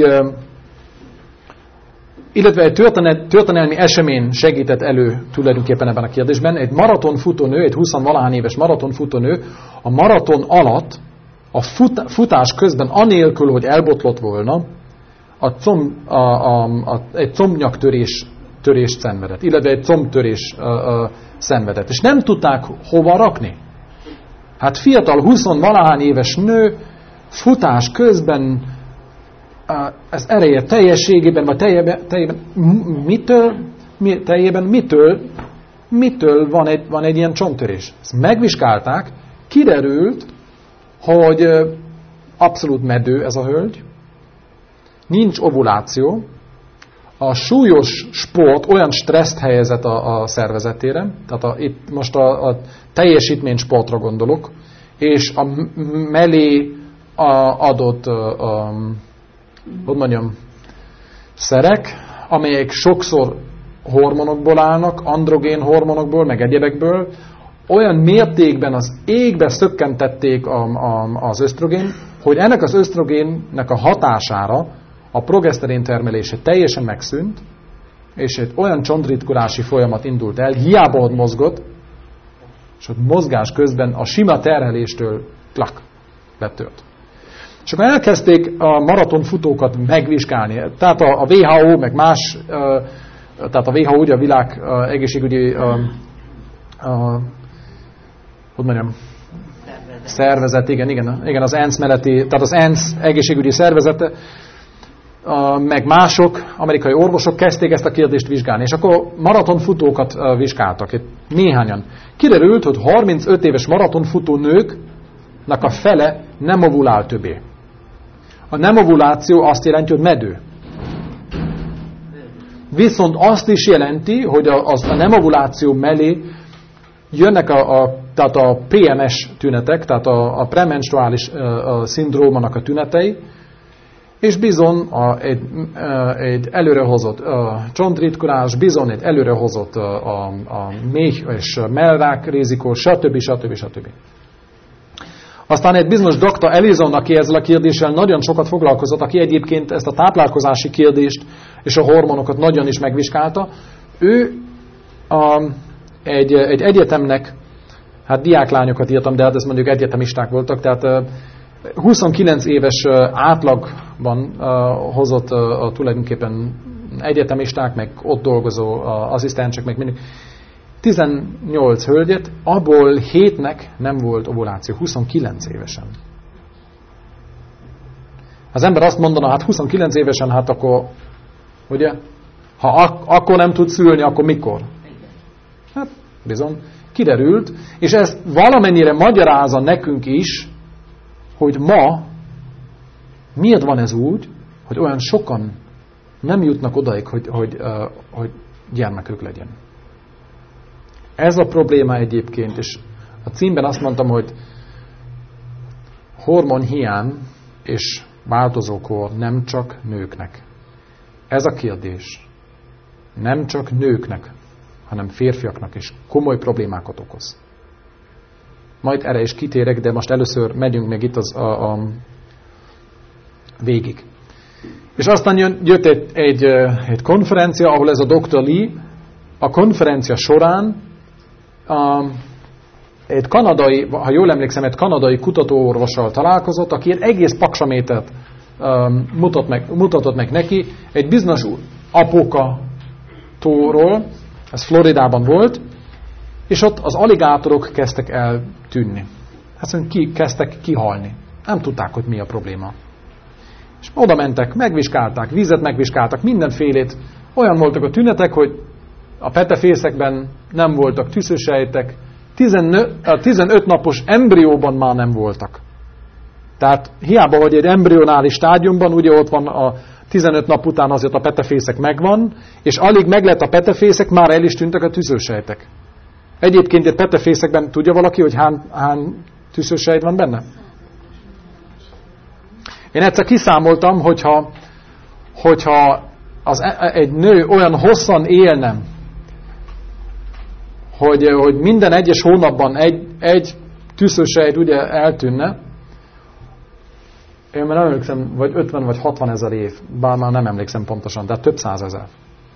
illetve egy történelmi esemény segített elő tulajdonképpen ebben a kérdésben. Egy maratonfutónő, egy húsz-valahány éves maratonfutónő a maraton alatt, a fut, futás közben anélkül, hogy elbotlott volna, a comb, a, a, a, egy combnyaktörés törést szenvedett, illetve egy combtörés a, a, szenvedett. És nem tudták hova rakni. Hát fiatal húsz-valahány éves nő futás közben ez ereje teljességében, vagy teljében, teljében mitől, mi, teljében mitől, mitől van egy, van egy ilyen csontörés? Ezt megvizsgálták, kiderült, hogy abszolút medő ez a hölgy, nincs ovuláció, a súlyos sport olyan stresszt helyezett a, a szervezetére, tehát a, itt most a, a teljesítménysportra gondolok, és a mellé a, adott a, hogy mondjam, szerek, amelyek sokszor hormonokból állnak, androgén hormonokból, meg egyebekből, olyan mértékben az égbe szökkentették a, a, az ösztrogén, hogy ennek az ösztrogénnek a hatására a progeszterin termelése teljesen megszűnt, és egy olyan csontritkulási folyamat indult el, hiába ott mozgott, és ott mozgás közben a sima terheléstől plak, betört. És akkor elkezdték a maratonfutókat megvizsgálni. Tehát a, a vé há o, meg más, tehát a vé há o, ugye a világ egészségügyi, a, a, hogy mondjam, szervezet, igen, igen, igen, az ENSZ melletti, tehát az ENSZ egészségügyi szervezete, meg mások, amerikai orvosok kezdték ezt a kérdést vizsgálni, és akkor maratonfutókat vizsgáltak, itt néhányan. Kiderült, hogy harmincöt éves maratonfutó nőknek a fele nem ovulál többé. A nem ovuláció azt jelenti, hogy medő. Viszont azt is jelenti, hogy a, az, a nem ovuláció mellé jönnek a, a, tehát a pé em es tünetek, tehát a, a premenstruális a szindrómának a tünetei, és bizony a, egy, egy előrehozott csontritkulás, bizony egy előrehozott a, a méh és mellrák rizikó, stb. stb. stb. Aztán egy bizonyos doktor Ellison, aki ezzel a kérdéssel nagyon sokat foglalkozott, aki egyébként ezt a táplálkozási kérdést és a hormonokat nagyon is megvizsgálta, ő a, egy, egy egyetemnek, hát diáklányokat írtam, de hát ez mondjuk egyetemisták voltak, tehát huszonkilenc éves átlagban hozott a, a tulajdonképpen egyetemisták, meg ott dolgozó asszisztensek, meg mindig tizennyolc hölgyet, abból hétnek nem volt ovuláció, huszonkilenc évesen. Az ember azt mondana, hát huszonkilenc évesen, hát akkor, ugye, ha ak- akkor nem tud szülni, akkor mikor? Hát bizony, kiderült, és ez valamennyire magyarázza nekünk is, hogy ma miért van ez úgy, hogy olyan sokan nem jutnak odaig, hogy, hogy, uh, hogy gyermekük legyen. Ez a probléma egyébként, és a címben azt mondtam, hogy hormonhiány és változókor nem csak nőknek. Ez a kérdés nem csak nőknek, hanem férfiaknak is komoly problémákat okoz. Majd erre is kitérek, de most először megyünk meg itt az, a, a végig. És aztán jön, jött egy, egy, egy konferencia, ahol ez a doktor Lee a konferencia során a, egy kanadai, ha jól emlékszem, egy kanadai kutatóorvossal találkozott, aki egy egész paksamétert um, mutat meg, mutatott meg neki, egy bizonyos apoka tóról, ez Floridában volt, és ott az aligátorok kezdtek eltűnni. Hát ki, kezdtek kihalni. Nem tudták, hogy mi a probléma. És oda mentek, megvizsgálták, vízet megvizsgáltak, mindenfélét. Olyan voltak a tünetek, hogy a petefészekben nem voltak tüszősejtek, tizenöt napos embrióban már nem voltak. Tehát hiába vagy egy embrionális stádiumban, ugye ott van a tizenöt nap után azért a petefészek megvan, és alig meg lett a petefészek, már el is tűntek a tüszősejtek. Egyébként egy petefészekben tudja valaki, hogy hány, hány tüszősejt van benne? Én egyszer kiszámoltam, hogyha, hogyha az, egy nő olyan hosszan élne, hogy, hogy minden egyes hónapban egy, egy tüszősejt ugye eltűnne, én már nem emlékszem, vagy ötven vagy hatvan ezer év, bár már nem emlékszem pontosan, tehát több százezer.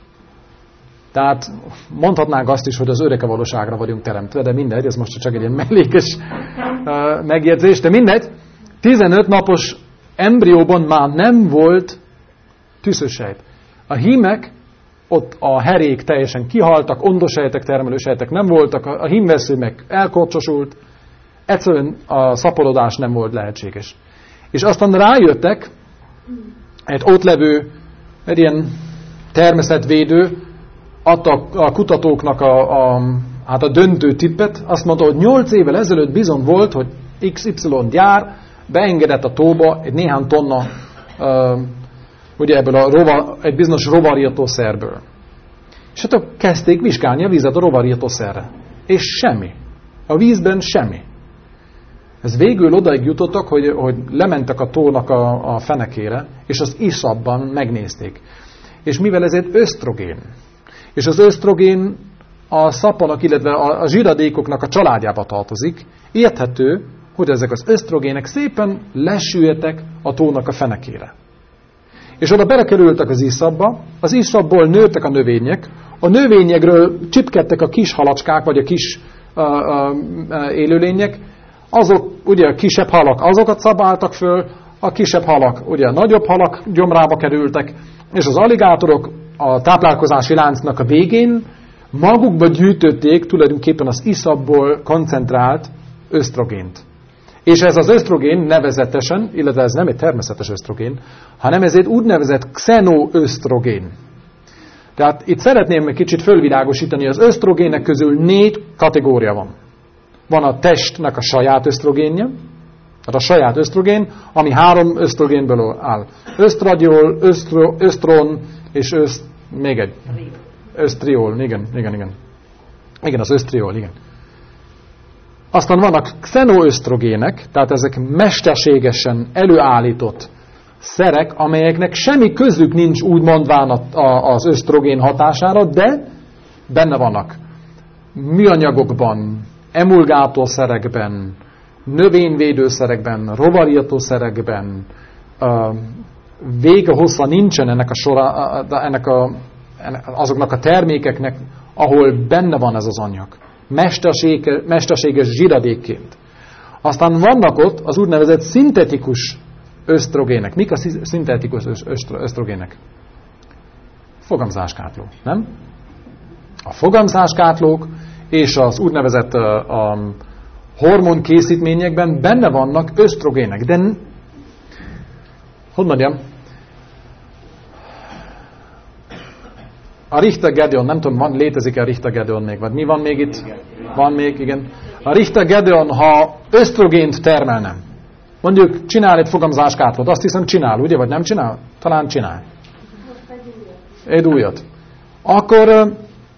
Tehát mondhatnánk azt is, hogy az öröke valóságra vagyunk teremtve, de mindegy, ez most csak egy ilyen mellékes uh, megjegyzés, de mindegy, tizenöt napos embrióban már nem volt tüszősejt. A hímek, ott a herék teljesen kihaltak, ondosejtek, termelősejtek nem voltak, a hímvesző meg elkorcsosult, egyszerűen a szaporodás nem volt lehetséges. És aztán rájöttek, egy ott levő, egy ilyen természetvédő, adta a kutatóknak a, a, hát a döntő tippet, azt mondta, hogy nyolc évvel ezelőtt bizony volt, hogy iksz ipszilon gyár beengedett a tóba egy néhány tonna uh, ugye ebből a rovar, egy bizonyos rovarírtószerből. És hát kezdték vizsgálni a vizet a rovarírtószerre. És semmi. A vízben semmi. Ez végül odaig jutottak, hogy, hogy lementek a tónak a, a fenekére, és az iszapban megnézték. És mivel ez egy ösztrogén, és az ösztrogén a szaponak, illetve a, a zsiradékoknak a családjába tartozik, érthető, hogy ezek az ösztrogének szépen lesültek a tónak a fenekére. És oda belekerültek az iszapba, az iszapból nőttek a növények, a növényekről csipkedtek a kis halacskák, vagy a kis uh, uh, élőlények, azok, ugye a kisebb halak, azokat szabáltak föl, a kisebb halak, ugye a nagyobb halak gyomrába kerültek, és az aligátorok a táplálkozási láncnak a végén magukba gyűjtötték tulajdonképpen az iszapból koncentrált ösztrogént. És ez az ösztrogén nevezetesen, illetve ez nem egy természetes ösztrogén, hanem ez egy úgynevezett xenoösztrogén. Tehát itt szeretném egy kicsit fölvilágosítani, az ösztrogének közül négy kategória van. Van a testnek a saját ösztrogénje, Tehát a saját ösztrogén, ami három ösztrogénből áll. Ösztradiol, ösztro, ösztron és öszt, még egy. Ösztriol, igen, igen, igen. Igen, az ösztriol, igen. Aztán vannak xenoösztrogének, tehát ezek mesterségesen előállított szerek, amelyeknek semmi közük nincs úgy mondván az ösztrogén hatására, de benne vannak műanyagokban, emulgátorszerekben, növényvédőszerekben, rovarirtószerekben, vége hossza nincsen ennek a sora, ennek a, azoknak a termékeknek, ahol benne van ez az anyag. Mesterség, mesterséges zsiradékként. Aztán vannak ott az úgynevezett szintetikus ösztrogének. Mik a szintetikus ösztrogének? Fogamzásgátló, nem? A fogamzásgátlók és az úgynevezett a hormonkészítményekben benne vannak ösztrogének, de hogy mondjam, a Richter-Gedeon, nem tudom, van, létezik-e a Richter-Gedeon még, vagy mi van még itt? Van még, igen. A Richter-Gedeon, ha ösztrogént termelne, mondjuk csinál egy fogamzásgátlót, azt hiszem csinál, ugye, vagy nem csinál? Talán csinál. Egy újat. Akkor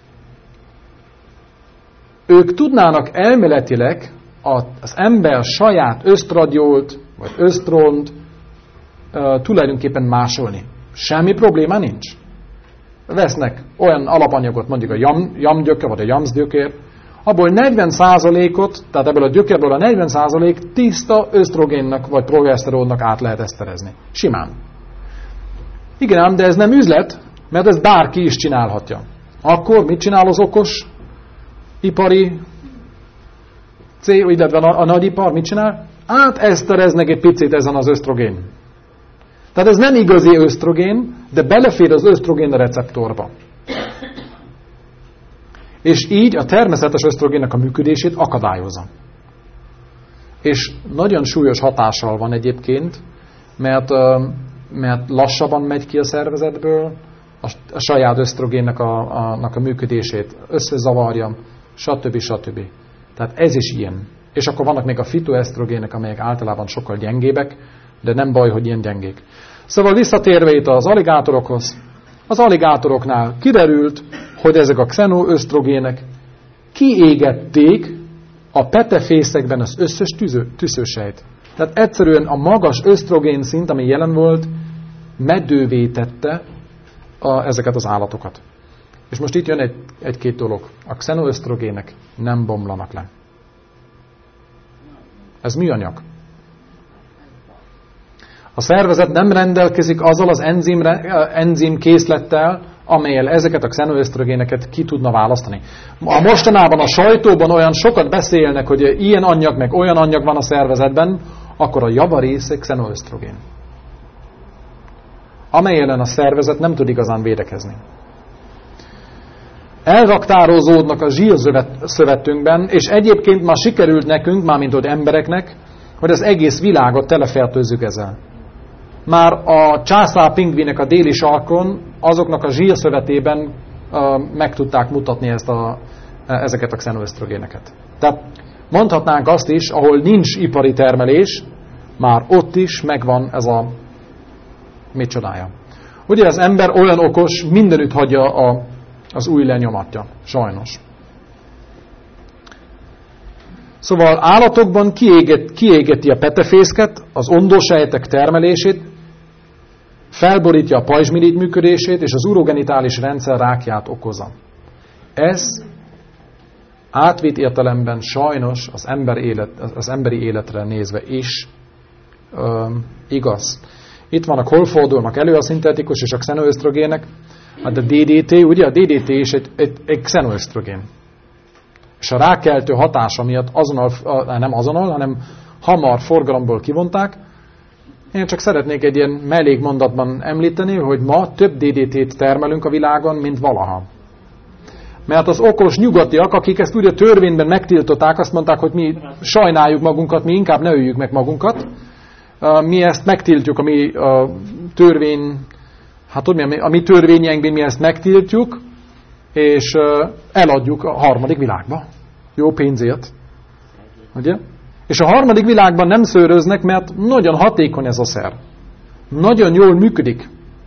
ők tudnának elméletileg az ember saját ösztradiolt, vagy ösztront tulajdonképpen másolni. Semmi probléma nincs. Vesznek olyan alapanyagot, mondjuk a jam, jamgyöke, vagy a jamszgyökér, abból negyven százalékot, tehát ebből a gyökérből a negyven százalék tiszta ösztrogénnak, vagy progeszteronnak át lehet eszterezni. Simán. Igen ám, de ez nem üzlet, mert ez bárki is csinálhatja. Akkor mit csinál az okos ipari cég, illetve a, a nagyipar, mit csinál? Átesztereznek egy picit ezen az ösztrogén. Tehát ez nem igazi ösztrogén, de belefér az ösztrogén receptorba. És így a természetes ösztrogénnek a működését akadályozza. És nagyon súlyos hatással van egyébként, mert, mert lassabban megy ki a szervezetből, a, a saját ösztrogénnek a, a, a működését összezavarja, stb. stb. Tehát ez is ilyen. És akkor vannak még a fitoesztrogének, amelyek általában sokkal gyengébbek, de nem baj, hogy ilyen gyengék. Szóval visszatérve itt az aligátorokhoz, az aligátoroknál kiderült, hogy ezek a xenoösztrogének kiégették a petefészekben az összes tüző, tüszősejt. Tehát egyszerűen a magas ösztrogén szint, ami jelen volt, medővé tette a, ezeket az állatokat. És most itt jön egy, egy-két dolog. A xenoösztrogének nem bomlanak le. Ez műanyag. A szervezet nem rendelkezik azzal az enzim, enzim készlettel, amellyel ezeket a xenoösztrogéneket ki tudna választani. A mostanában a sajtóban olyan sokat beszélnek, hogy ilyen anyag, meg olyan anyag van a szervezetben, akkor a javarésze xenoösztrogén. Amelyen a szervezet nem tud igazán védekezni. Elraktározódnak a zsírszövetünkben, és egyébként már sikerült nekünk, mármint hogy embereknek, hogy az egész világot telefertőzzük ezzel. Már a császár pingvinek a déli sarkon azoknak a zsírszövetében uh, meg tudták mutatni ezt a, ezeket a xenoösztrogéneket. Tehát mondhatnánk azt is, ahol nincs ipari termelés, már ott is megvan ez a mit csodája. Ugye az ember olyan okos, mindenütt hagyja a, az új lenyomatja. Sajnos. Szóval állatokban kiéget, kiégeti a petefészket, az ondósejtek termelését, felborítja a pajzsmirigy működését, és az urogenitális rendszer rákját okozza. Ez átvitt értelemben sajnos az, ember élet, az emberi életre nézve is ö, igaz. Itt vannak, hol fordulnak elő a szintetikus és a xenoösztrogének. Hát a dé dé té, ugye a dé dé té is egy, egy, egy xenoösztrogén. És a rákkeltő hatása miatt azonnal, nem azonnal, hanem hamar forgalomból kivonták. Én csak szeretnék egy ilyen mellékmondatban említeni, hogy ma több dé dé té-t termelünk a világon, mint valaha. Mert az okos nyugatiak, akik ezt ugye törvényben megtiltották, azt mondták, hogy mi sajnáljuk magunkat, mi inkább ne öljük meg magunkat. Mi ezt megtiltjuk, a mi a törvény, hát tudod, a mi törvényeinkben mi ezt megtiltjuk, és eladjuk a harmadik világba. Jó pénzért. Ugye? És a harmadik világban nem szőröznek, mert nagyon hatékony ez a szer. Nagyon jól működik.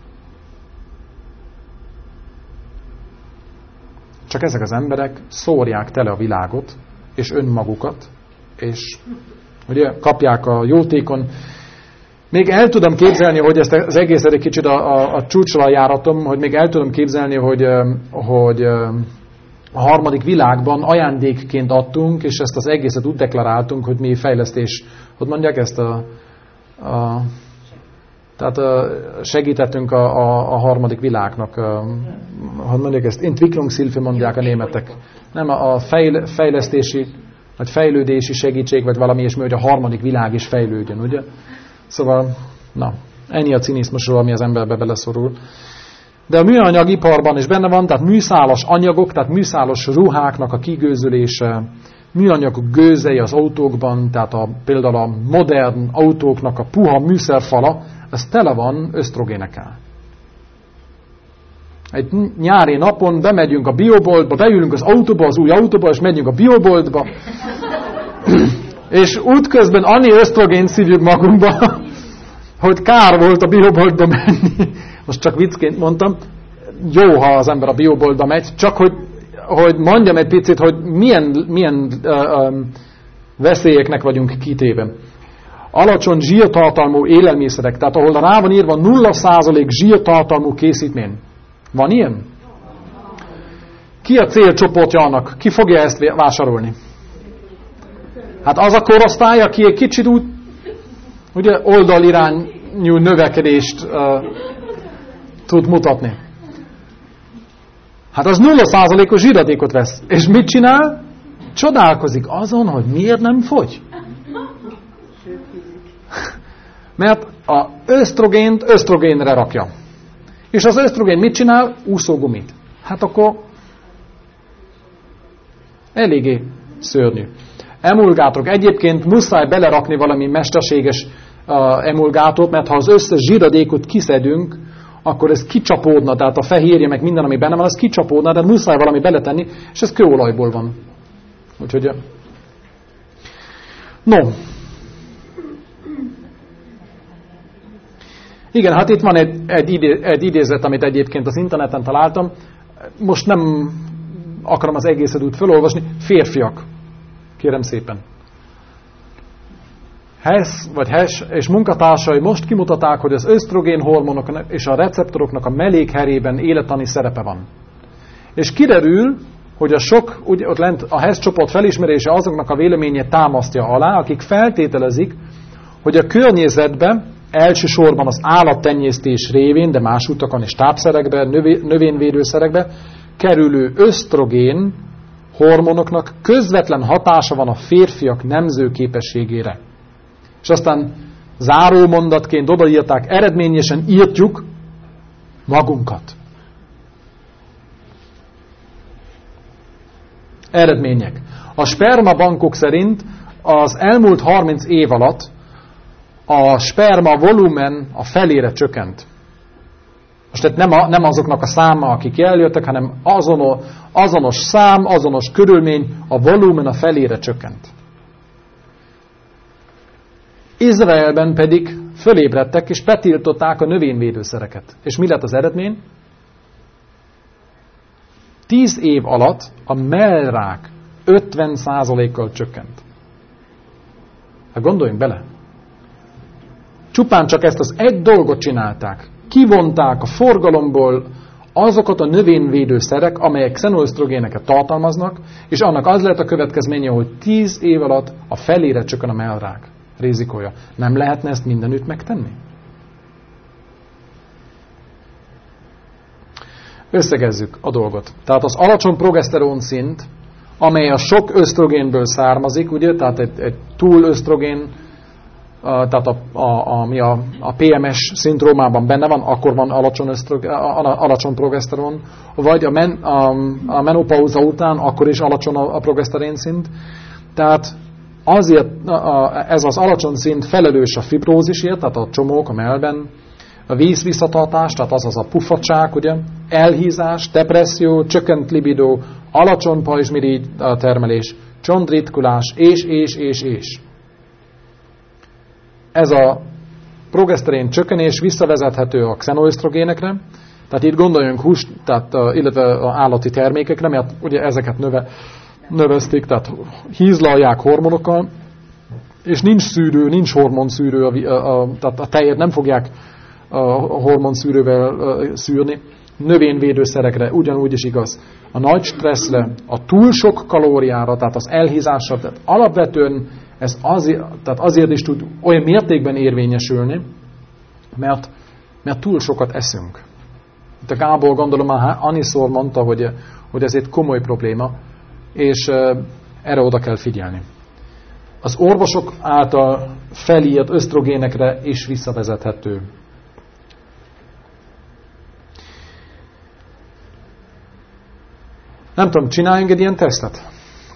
Csak ezek az emberek szórják tele a világot, és önmagukat, és ugye kapják a jótékon. Még el tudom képzelni, hogy ezt az egészet egy kicsit a, a, a csúcsra járatom, hogy még el tudom képzelni, hogy, hogy a harmadik világban ajándékként adtunk, és ezt az egészet úgy deklaráltunk, hogy mi fejlesztés, hogy mondják ezt a, a tehát a, segítettünk a, a, a harmadik világnak, a, hogy mondják ezt, Entwicklungshilfe mondják a németek. Nem a fejl, fejlesztési, vagy fejlődési segítség, vagy valami ilyesmi, hogy a harmadik világ is fejlődjön, ugye? Szóval, na, ennyi a cinizmusról, ami az emberbe beleszorul. De a műanyagiparban is benne van, tehát műszálas anyagok, tehát műszálas ruháknak a kigőzülése, műanyagok gőzei az autókban, tehát a, például a modern autóknak a puha műszerfala, ez tele van ösztrogénekkel. Egy nyári napon bemegyünk a bioboltba, beülünk az autóba, az új autóba, és megyünk a bioboltba, és útközben annyi ösztrogént szívjuk magunkba, hogy kár volt a bioboltba menni. Most csak viccként mondtam, jó, ha az ember a bioboltba megy, csak hogy, hogy mondjam egy picit, hogy milyen, milyen uh, um, veszélyeknek vagyunk kitéve. Alacsony zsírtartalmú élelmiszerek, tehát ahol rá van írva nulla százalék zsírtartalmú készítmény. Van ilyen? Ki a célcsoportja annak? Ki fogja ezt vásárolni? Hát az a korosztály, aki egy kicsit úgy, ugye oldalirányú növekedést uh, tud mutatni. Hát az nulla százalékos zsíradékot vesz. És mit csinál? Csodálkozik azon, hogy miért nem fogy. Mert a ösztrogént ösztrogénre rakja. És az ösztrogén mit csinál? Úszógumit. Hát akkor eléggé szörnyű. Emulgátorok. Egyébként muszáj belerakni valami mesterséges uh, emulgátort, mert ha az összes zsíradékot kiszedünk, akkor ez kicsapódna, tehát a fehérje, meg minden, ami benne van, az kicsapódna, de muszáj valami beletenni, és ez kőolajból van. Úgyhogy... No. Igen, hát itt van egy, egy, idé, egy idézet, amit egyébként az interneten találtam. Most nem akarom az egészet úgy felolvasni. Férfiak. Kérem szépen. Hess vagy Hess és munkatársai most kimutatták, hogy az ösztrogén hormonok és a receptoroknak a mellékherében élettani szerepe van. És kiderül, hogy a sok, ugye ott lent a Hess csoport felismerése azoknak a véleményét támasztja alá, akik feltételezik, hogy a környezetben elsősorban az állattenyésztés révén, de más utakon és tápszerekben, növényvédőszerekben kerülő ösztrogén hormonoknak közvetlen hatása van a férfiak nemzőképességére. És aztán zárómondatként odaírták, eredményesen írtjuk magunkat. Eredmények. A spermabankok szerint az elmúlt harminc év alatt a sperma volumen a felére csökkent. Most itt nem, a, nem azoknak a száma, akik eljöttek, hanem azonos, azonos szám, azonos körülmény, a volumen a felére csökkent. Izraelben pedig fölébredtek és betiltották a növényvédőszereket. És mi lett az eredmény? Tíz év alatt a mellrák ötven százalékkal csökkent. Hát gondoljunk bele. Csupán csak ezt az egy dolgot csinálták. Kivonták a forgalomból azokat a növényvédőszerek, amelyek xenoösztrogéneket tartalmaznak, és annak az lett a következménye, hogy tíz év alatt a felére csökken a mellrák rizikója. Nem lehetne ezt mindenütt megtenni? Összegezzük a dolgot. Tehát az alacsony progeszteron szint, amely a sok ösztrogénből származik, ugye, tehát egy, egy túl ösztrogén, tehát a, a, ami a, a pé em es szindrómában benne van, akkor van alacsony, ösztrogén, alacsony progeszteron, vagy a, men, a, a menopauza után, akkor is alacsony a, a progeszterin szint. Tehát azért a, ez az alacsony szint felelős a fibrózisért, tehát a csomók a mellben, a vízvisszatartás, tehát azaz a puffadság, ugye, elhízás, depresszió, csökkent libidó, alacsony pajzsmirigy termelés, csontritkulás, és, és, és, és. ez a progeszterén csökkenés visszavezethető a xenoösztrogénekre, tehát itt gondoljunk hús, tehát, illetve a állati termékekre, mert ugye ezeket növe, növezték, tehát hízlalják hormonokkal, és nincs szűrő, nincs hormonszűrő, a, a, tehát a tejet nem fogják a hormonszűrővel szűrni. Növényvédőszerekre ugyanúgy is igaz. A nagy stresszre, a túl sok kalóriára, tehát az elhízásra, tehát alapvetően ez azért, tehát azért is tud olyan mértékben érvényesülni, mert, mert túl sokat eszünk. Itt a Gábor gondolom már annyiszor mondta, hogy, hogy ez egy komoly probléma, és erre oda kell figyelni. Az orvosok által felírt ösztrogénekre is visszavezethető. Nem tudom, csináljunk egy ilyen tesztet?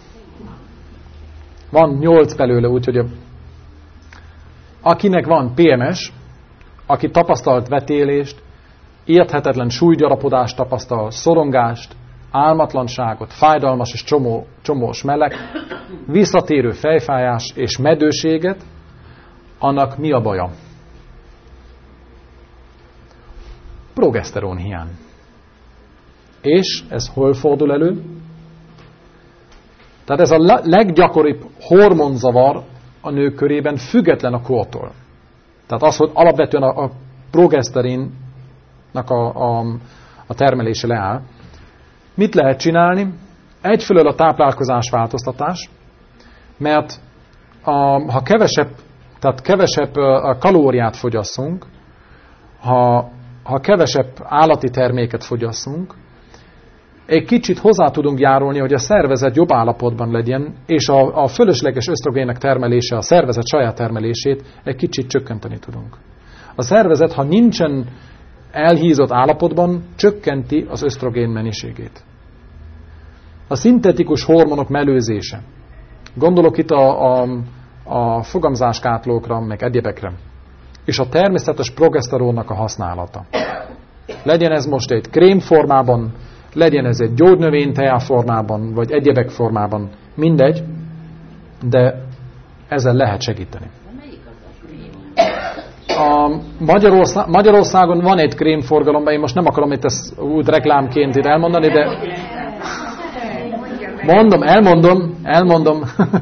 Van nyolc belőle, úgyhogy akinek van pé em es, aki tapasztalt vetélést, érthetetlen súlygyarapodást tapasztal, szorongást, álmatlanságot, fájdalmas és csomó, csomós meleg, visszatérő fejfájás és medőséget, annak mi a baja? Progeszteron hiány. És ez hol fordul elő? Tehát ez a leggyakoribb hormonzavar a nők körében, független a kortól. Tehát az, hogy alapvetően a, a progeszterinnak a, a, a termelése leáll. Mit lehet csinálni? Egyfelől a táplálkozás változtatás, mert a, ha kevesebb, tehát kevesebb kalóriát fogyasszunk, ha, ha kevesebb állati terméket fogyasszunk, egy kicsit hozzá tudunk járulni, hogy a szervezet jobb állapotban legyen, és a, a fölösleges ösztrogének termelése, a szervezet saját termelését egy kicsit csökkenteni tudunk. A szervezet, ha nincsen elhízott állapotban, csökkenti az ösztrogén mennyiségét. A szintetikus hormonok mellőzése. Gondolok itt a, a, a fogamzáskátlókra, meg egyebekre. És a természetes progeszteronnak a használata. Legyen ez most egy krém formában, legyen ez egy gyógynövény formában, vagy egyebek formában, mindegy, de ezzel lehet segíteni. A Magyarország, Magyarországon van egy krémforgalomban, én most nem akarom itt ezt úgy reklámként itt elmondani, de mondom, elmondom, elmondom.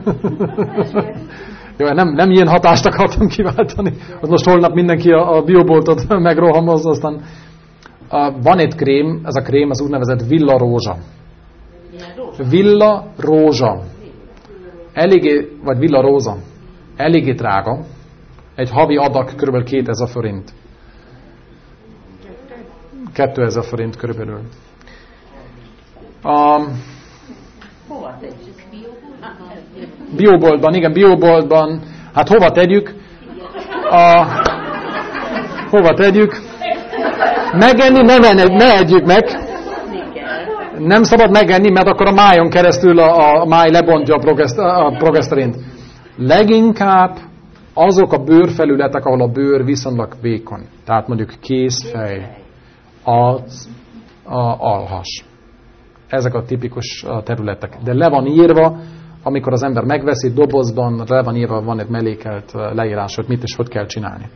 Jó, nem, nem ilyen hatást akartam kiváltani, hogy most holnap mindenki a, a bioboltot megrohamozza, aztán Uh, van egy krém, ez a krém az úgynevezett Villa Rózsa. Villa Rózsa. Eléggé, vagy Villa Róza. Eléggé drága. Egy havi adag kb. kétezer forint. kétezer forint körülbelül. Um, bioboltban, igen, bioboltban. Hát hova tegyük? A, hova tegyük? Megenni, ne, ne, ne együk meg. Nem szabad megenni, mert akkor a májon keresztül a, a máj lebontja a, progeszt, a progeszterint. Leginkább azok a bőrfelületek, ahol a bőr viszonylag vékony. Tehát mondjuk kézfej, arc, a alhas. Ezek a tipikus területek. De le van írva, amikor az ember megveszi dobozban, le van írva, van egy mellékelt leírás, hogy mit és hogy kell csinálni.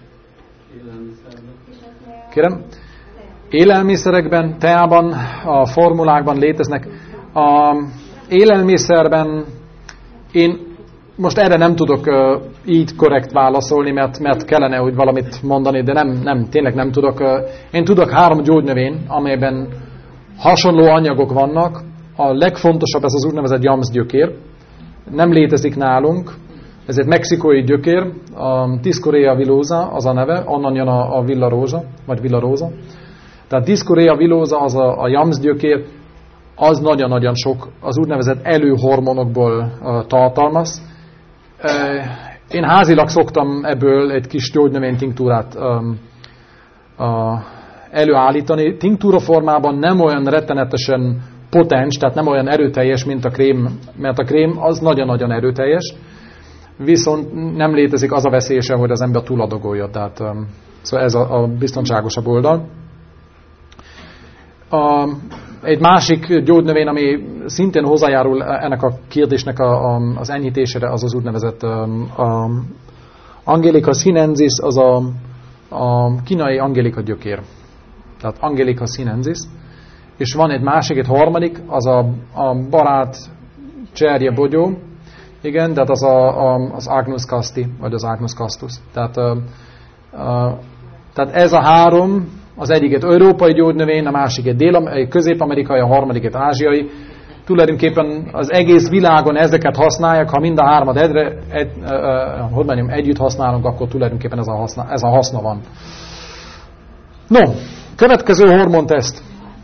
Kérem? Élelmiszerekben, teában, a formulákban léteznek. A élelmiszerben én most erre nem tudok uh, így korrekt válaszolni, mert, mert kellene úgy valamit mondani, de nem, nem, tényleg nem tudok. Uh, én tudok három gyógynövény, amelyben hasonló anyagok vannak. A legfontosabb ez az úgynevezett jamszgyökér. Nem létezik nálunk. Ez egy mexikói gyökér, a Dioscorea villosa az a neve, onnan jön a, a Villa Rózsa, vagy Villa Róza. Tehát Dioscorea villosa az a, a jamszgyökér, az nagyon-nagyon sok az úgynevezett előhormonokból uh, tartalmaz. Uh, én házilag szoktam ebből egy kis gyógynövénytinktúrát um, uh, előállítani. Tinktúra formában nem olyan rettenetesen potens, tehát nem olyan erőteljes, mint a krém, mert a krém az nagyon-nagyon erőteljes. Viszont nem létezik az a veszélye, hogy az ember túladagolja. Tehát, um, szóval ez a, a biztonságosabb oldal. A, egy másik gyógynövény, ami szintén hozzájárul ennek a kérdésnek a, a, az enyhítésére, az az úgynevezett um, a, Angelica sinensis az a, a kínai Angelika gyökér. Tehát Angelica sinensis. És van egy másik, egy harmadik, az a, a barát cserje bogyó. Igen, tehát az a, a, az Agnus casti, vagy az Agnus castus. Tehát, a, a, tehát ez a három, az egyik egy európai gyógynövény, a másik egy, dél, egy közép-amerikai, a harmadik egy ázsiai. Tulajdonképpen az egész világon ezeket használják, ha mind a hármat egyre, egy, uh, uh, hogy mondjam, együtt használunk, akkor tulajdonképpen ez a, haszna, ez a haszna van. No, következő hormonteszt.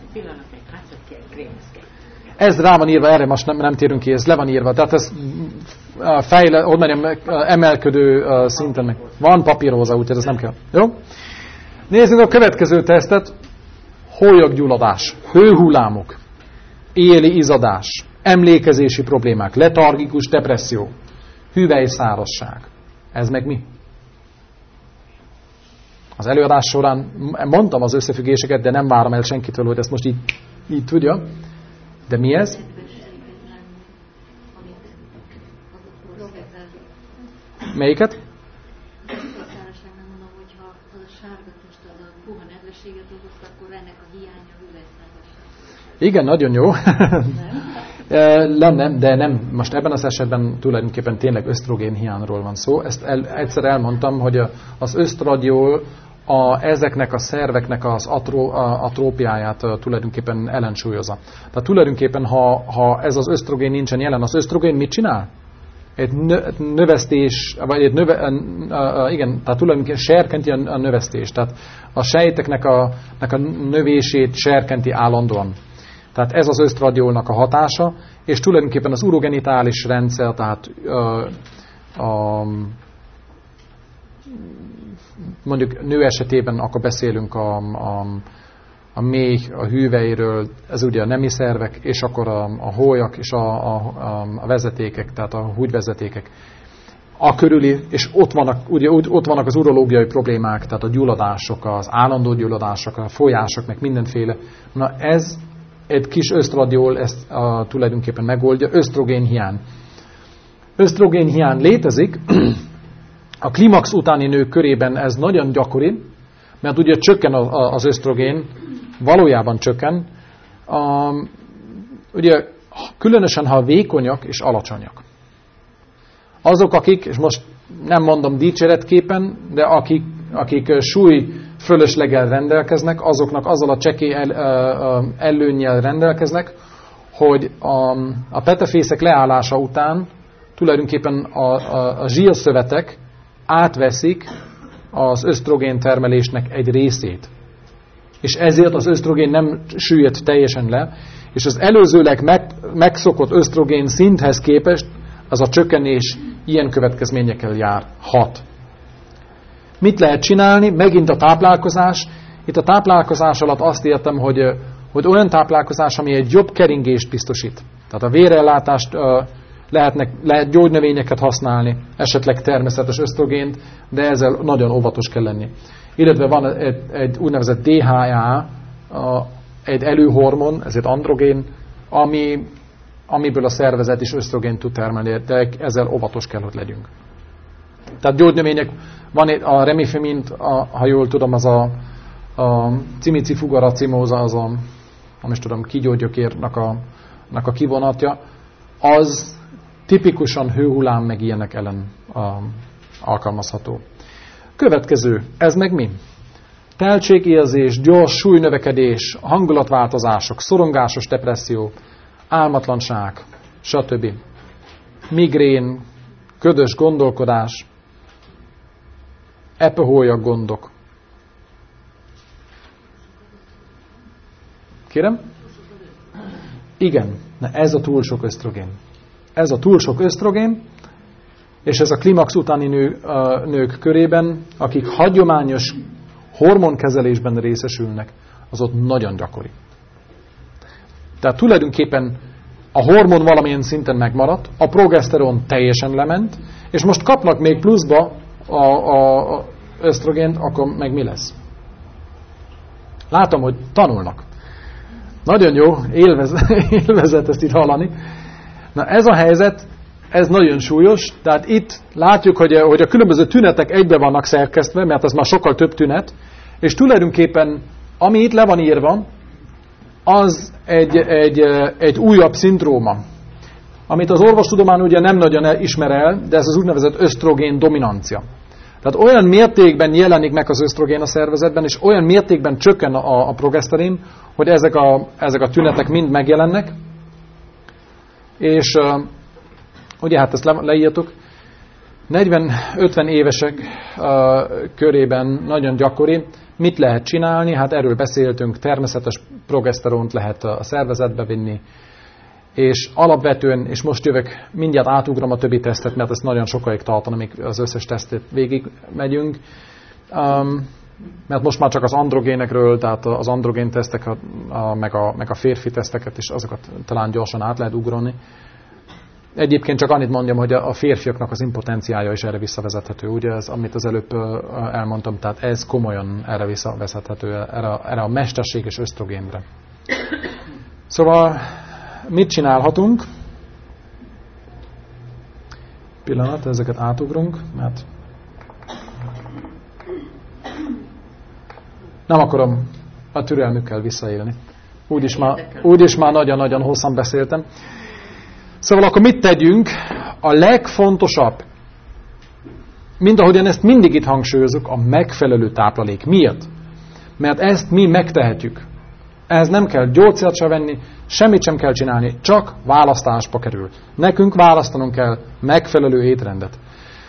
Ez rá van írva, erre most nem, nem térünk ki, ez le van írva. Tehát ez fejle, hogy mondjam, emelkedő szinten meg. Van papíroza, úgyhogy ez nem kell. Jó? Nézzük a következő tesztet. Hólyaggyulladás, hőhullámok, éli izzadás, emlékezési problémák, letargikus depresszió, hüvelyszárazság. Ez meg mi? Az előadás során mondtam az összefüggéseket, de nem várom el senkitől, hogy ezt most így, így tudja. De mi ez? Melyiket? Igen, nagyon jó. Nem, de nem. Most ebben az esetben tulajdonképpen tényleg ösztrogén hiányról van szó. Ezt el, egyszer elmondtam, hogy az ösztradiol a, ezeknek a szerveknek az atro, a, atrópiáját a, tulajdonképpen ellensúlyozza. Tehát tulajdonképpen, ha, ha ez az ösztrogén nincsen jelen, az ösztrogén mit csinál? Egy nö, növesztés, vagy egy növe, a, a, igen, tehát tulajdonképpen serkenti a, a növesztést. Tehát a sejteknek a, a növését serkenti állandóan. Tehát ez az ösztradiolnak a hatása, és tulajdonképpen az urogenitális rendszer, tehát a, a, mondjuk nő esetében akkor beszélünk a, a, a méh, a hüvelyről, ez ugye a nemi szervek, és akkor a, a hólyak és a, a, a vezetékek, tehát a húgyvezetékek. A körüli, és ott vannak, ugye, ott vannak az urológiai problémák, tehát a gyulladások, az állandó gyulladások, a folyások, meg mindenféle. Na ez egy kis ösztradiol ezt a, tulajdonképpen megoldja, ösztrogén hiány. Ösztrogén hiány létezik, a klimax utáni nők körében ez nagyon gyakori, mert ugye csökken az ösztrogén, valójában csökken, a, ugye különösen ha vékonyak és alacsonyak. Azok, akik, és most nem mondom dicséretképpen, de akik, akik súly fölösleggel rendelkeznek, azoknak azzal a csekély el, előnnyel rendelkeznek, hogy a, a petefészek leállása után tulajdonképpen a, a, a zsírszövetek átveszik az ösztrogén termelésnek egy részét. És ezért az ösztrogén nem süllyed teljesen le, és az előzőleg meg, megszokott ösztrogén szinthez képest az a csökkenés ilyen következményekkel jár. Hat. Mit lehet csinálni? Megint a táplálkozás. Itt a táplálkozás alatt azt értem, hogy, hogy olyan táplálkozás, ami egy jobb keringést biztosít. Tehát a vérellátást lehetnek, lehet gyógynövényeket használni, esetleg természetes ösztrogént, de ezzel nagyon óvatos kell lenni. Illetve van egy, egy úgynevezett dé há á, egy előhormon, ez egy androgén, ami, amiből a szervezet is ösztrogént tud termelni, de ezzel óvatos kell, hogy legyünk. Tehát gyógynövények, van a remifemint, a, ha jól tudom, az a, a cimicifugaracimóza, az a, nem is tudom, kígyógyökérnek a, a kivonatja, az tipikusan hőhullám meg ilyenek ellen a, alkalmazható. Következő, ez meg mi? Teltségérzés, gyors súlynövekedés, hangulatváltozások, szorongásos depresszió, álmatlanság, stb. Migrén, ködös gondolkodás, epehólyak gondok. Kérem? Igen, na ez a túl sok ösztrogén. Ez a túl sok ösztrogén, és ez a klimax utáni nő, a nők körében, akik hagyományos hormonkezelésben részesülnek, az ott nagyon gyakori. Tehát tulajdonképpen a hormon valamilyen szinten megmaradt, a progeszteron teljesen lement, és most kapnak még pluszba a, a, a ösztrogént, akkor meg mi lesz? Látom, hogy tanulnak. Nagyon jó, élvez, élvezet ezt itt hallani. Na ez a helyzet, ez nagyon súlyos, tehát itt látjuk, hogy, hogy a különböző tünetek egybe vannak szerkesztve, mert ez már sokkal több tünet, és tulajdonképpen, ami itt le van írva, az egy, egy, egy újabb szindróma, amit az orvostudomány ugye nem nagyon ismer el, de ez az úgynevezett ösztrogén dominancia. Tehát olyan mértékben jelenik meg az ösztrogén a szervezetben, és olyan mértékben csökken a, a progeszterin, hogy ezek a, ezek a tünetek mind megjelennek, és uh, ugye hát ezt le, leírtuk, negyven-ötven évesek uh, körében nagyon gyakori. Mit lehet csinálni? Hát erről beszéltünk, természetes progeszteront lehet a szervezetbe vinni, és alapvetően, és most jövök, mindjárt átugrom a többi tesztet, mert ez nagyon sokáig tartana, amíg az összes tesztet végig megyünk, um, mert most már csak az androgénekről, tehát az androgén tesztek, a, a, meg, a, meg a férfi teszteket is, azokat talán gyorsan át lehet ugrani. Egyébként csak annyit mondjam, hogy a férfiaknak az impotenciája is erre visszavezethető, ugye ez, amit az előbb elmondtam, tehát ez komolyan erre visszavezethető, erre, erre a mesterséges ösztrogénre. Szóval mit csinálhatunk? Pillanat, ezeket átugrunk, mert nem akarom a türelmükkel visszaélni. Úgyis már, úgyis már nagyon-nagyon hosszan beszéltem. Szóval akkor mit tegyünk? A legfontosabb, mint ahogyan ezt mindig itt hangsúlyozunk, a megfelelő táplálék. Miért? Mert ezt mi megtehetjük. Ehhez nem kell gyógyszert se venni, semmit sem kell csinálni, csak választásba kerül. Nekünk választanunk kell megfelelő étrendet.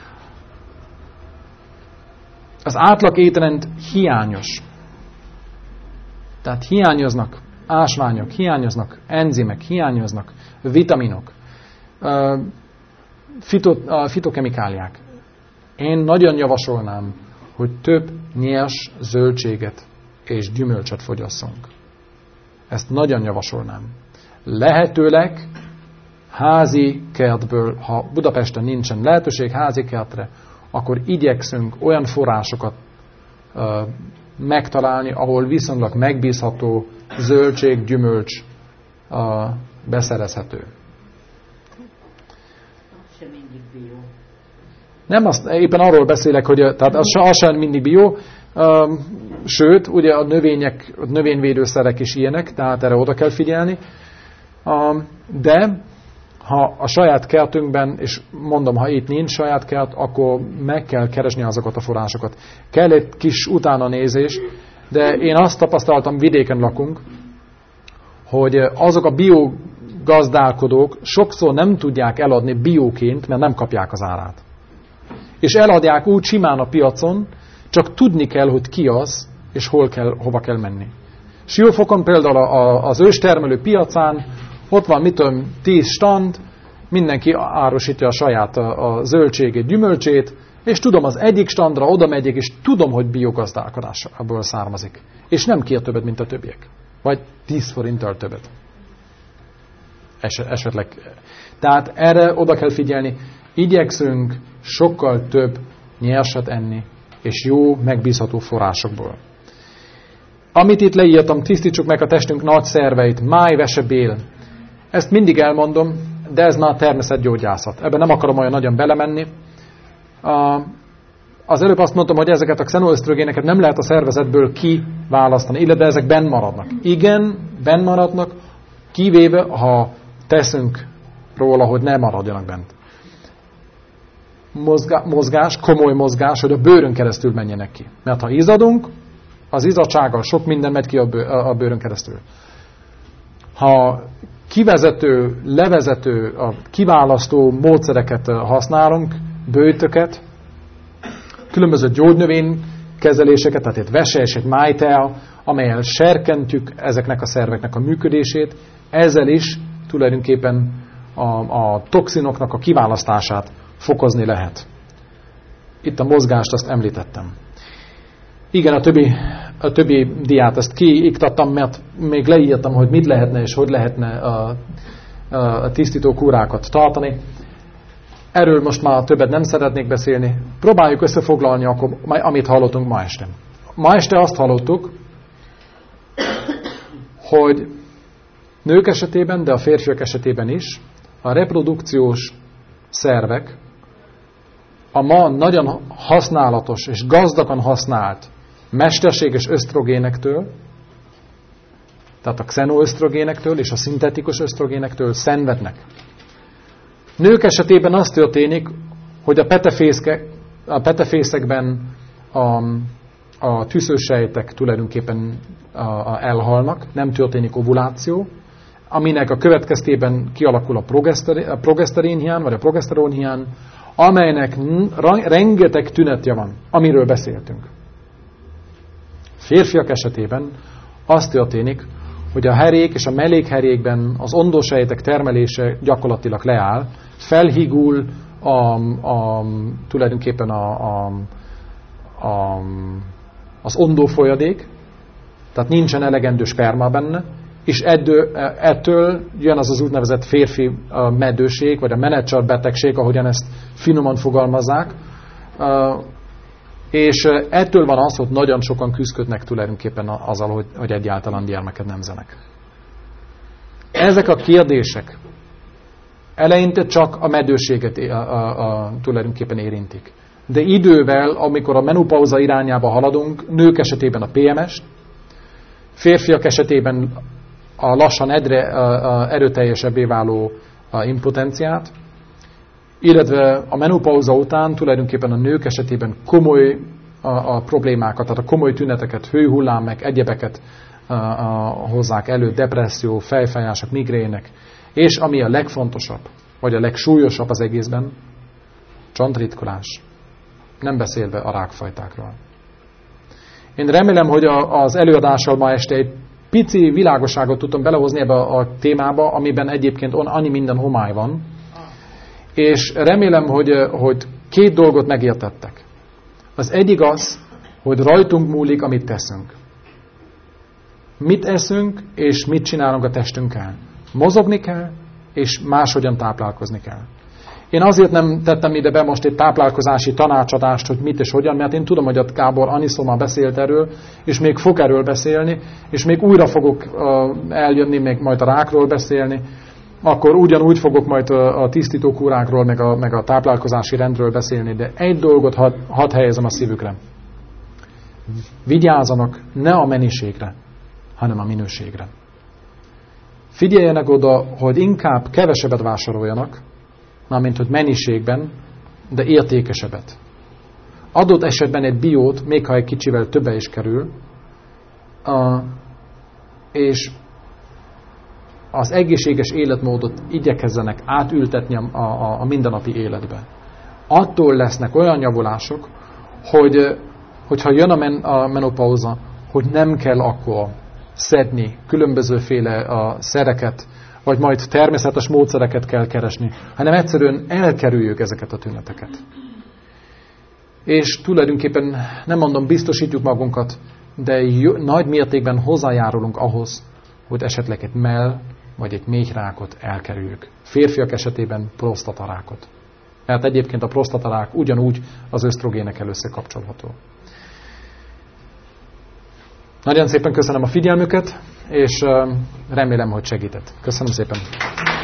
Az átlag étrend hiányos. Tehát hiányoznak ásványok, hiányoznak enzimek, hiányoznak vitaminok, fito, fitokemikáliák. Én nagyon javasolnám, hogy több nyers zöldséget és gyümölcsöt fogyasszunk. Ezt nagyon javasolnám. Lehetőleg házi kertből, ha Budapesten nincsen lehetőség házi kertre, akkor igyekszünk olyan forrásokat uh, megtalálni, ahol viszonylag megbízható zöldség, gyümölcs uh, beszerezhető. Sem mindig bio. Nem, azt, éppen arról beszélek, hogy tehát az, az sem mindig bio, um, sőt, ugye a növények, a növényvédőszerek is ilyenek, tehát erre oda kell figyelni. Um, de ha a saját kertünkben, és mondom, ha itt nincs saját kert, akkor meg kell keresni azokat a forrásokat. Kell egy kis utána nézés, de én azt tapasztaltam, vidéken lakunk, hogy azok a biogazdálkodók sokszor nem tudják eladni bióként, mert nem kapják az árát. És eladják úgy simán a piacon, csak tudni kell, hogy ki az, és hol kell, hova kell menni. Siófokon például az őstermelő piacán ott van, mit tudom, tíz stand, mindenki árusítja a saját a, a zöldségét, gyümölcsét, és tudom, az egyik standra oda megyek, és tudom, hogy biogazdálkodásból származik. És nem kér többet, mint a többiek. Vagy tíz forinttal többet. Es, esetleg. Tehát erre oda kell figyelni. Igyekszünk sokkal több nyerset enni, és jó, megbízható forrásokból. Amit itt leírtam, tisztítsuk meg a testünk nagy szerveit, máj, vese, bél. Ezt mindig elmondom, de ez már természetgyógyászat. Ebben nem akarom olyan nagyon belemenni. Az előbb azt mondtam, hogy ezeket a xenoösztrogéneket nem lehet a szervezetből kiválasztani, illetve ezek benn maradnak. Igen, benn maradnak, kivéve, ha teszünk róla, hogy ne maradjanak bent. Mozgás, komoly mozgás, hogy a bőrön keresztül menjenek ki. Mert ha izzadunk, az izzadsággal sok minden megy ki a bőrön keresztül. Ha kivezető, levezető, a kiválasztó módszereket használunk, bőjtöket, különböző gyógynövénykezeléseket, tehát egy vese és egy májtea, amellyel serkentjük ezeknek a szerveknek a működését, ezzel is tulajdonképpen a, a toxinoknak a kiválasztását fokozni lehet. Itt a mozgást azt említettem. Igen, a többi, a többi diát ezt kiiktattam, mert még leírtam, hogy mit lehetne és hogy lehetne a, a tisztító kúrákat tartani. Erről most már többet nem szeretnék beszélni. Próbáljuk összefoglalni, akkor, amit hallottunk ma este. Ma este azt hallottuk, hogy nők esetében, de a férfiak esetében is a reprodukciós szervek a ma nagyon használatos és gazdagan használt mesterséges ösztrogénektől, tehát a xenoösztrogénektől és a szintetikus ösztrogénektől szenvednek. Nők esetében az történik, hogy a, petefészke, a petefészekben a, a tüszősejtek tulajdonképpen a, a elhalnak, nem történik ovuláció, aminek a következtében kialakul a, a progeszterin vagy a progeszteron hiány, amelynek rengeteg tünetje van, amiről beszéltünk. Férfiak esetében az történik, hogy a herék és a mellékherékben az ondósejtek termelése gyakorlatilag leáll, felhígul a, a, tulajdonképpen a, a, a, az ondófolyadék, tehát nincsen elegendő sperma benne, és ettől, ettől jön az az úgynevezett férfi meddőség, vagy a menedzser betegség, ahogyan ezt finoman fogalmazzák, és ettől van az, hogy nagyon sokan küzdködnek tulajdonképpen azzal, hogy, hogy egyáltalán gyermeket nemzenek. Ezek a kérdések eleinte csak a meddőséget a, a, a, tulajdonképpen érintik. De idővel, amikor a menopauza irányába haladunk, nők esetében a pé em es-t, férfiak esetében a lassan egyre erőteljesebbé váló a impotenciát, illetve a menopauza után tulajdonképpen a nők esetében komoly a, a problémákat, tehát a komoly tüneteket, hőhullám, meg egyebeket a, a, hozzák elő, depresszió, fejfájások, migrének, és ami a legfontosabb, vagy a legsúlyosabb az egészben, csontritkolás, nem beszélve a rákfajtákról. Én remélem, hogy a, az előadással ma este egy pici világosságot tudtam belehozni ebbe a, a témába, amiben egyébként on, annyi minden homály van, és remélem, hogy, hogy két dolgot megértettek. Az egyik az, hogy rajtunk múlik, amit teszünk. Mit eszünk, és mit csinálunk a testünkkel. Mozogni kell, és máshogyan táplálkozni kell. Én azért nem tettem ide be most egy táplálkozási tanácsadást, hogy mit és hogyan, mert én tudom, hogy a Gábor Aniszó beszélt erről, és még fog erről beszélni, és még újra fogok eljönni, még majd a rákról beszélni, akkor ugyanúgy fogok majd a tisztítókúrákról, meg a, meg a táplálkozási rendről beszélni, de egy dolgot hadd had helyezem a szívükre. Vigyázzanak ne a mennyiségre, hanem a minőségre. Figyeljenek oda, hogy inkább kevesebbet vásároljanak, mármint hogy mennyiségben, de értékesebbet. Adott esetben egy biót, még ha egy kicsivel többe is kerül, uh, és az egészséges életmódot igyekezzenek átültetni a, a, a mindennapi életbe. Attól lesznek olyan javulások, hogy hogyha jön a, men, a menopauza, hogy nem kell akkor szedni különbözőféle a szereket, vagy majd természetes módszereket kell keresni, hanem egyszerűen elkerüljük ezeket a tüneteket. És tulajdonképpen nem mondom, biztosítjuk magunkat, de jó, nagy mértékben hozzájárulunk ahhoz, hogy esetleg egy mell vagy egy méhrákot elkerüljük. Férfiak esetében prostatarákot. Mert egyébként a prostatarák ugyanúgy az ösztrogénekkel összekapcsolható. Nagyon szépen köszönöm a figyelmüket, és remélem, hogy segített. Köszönöm szépen!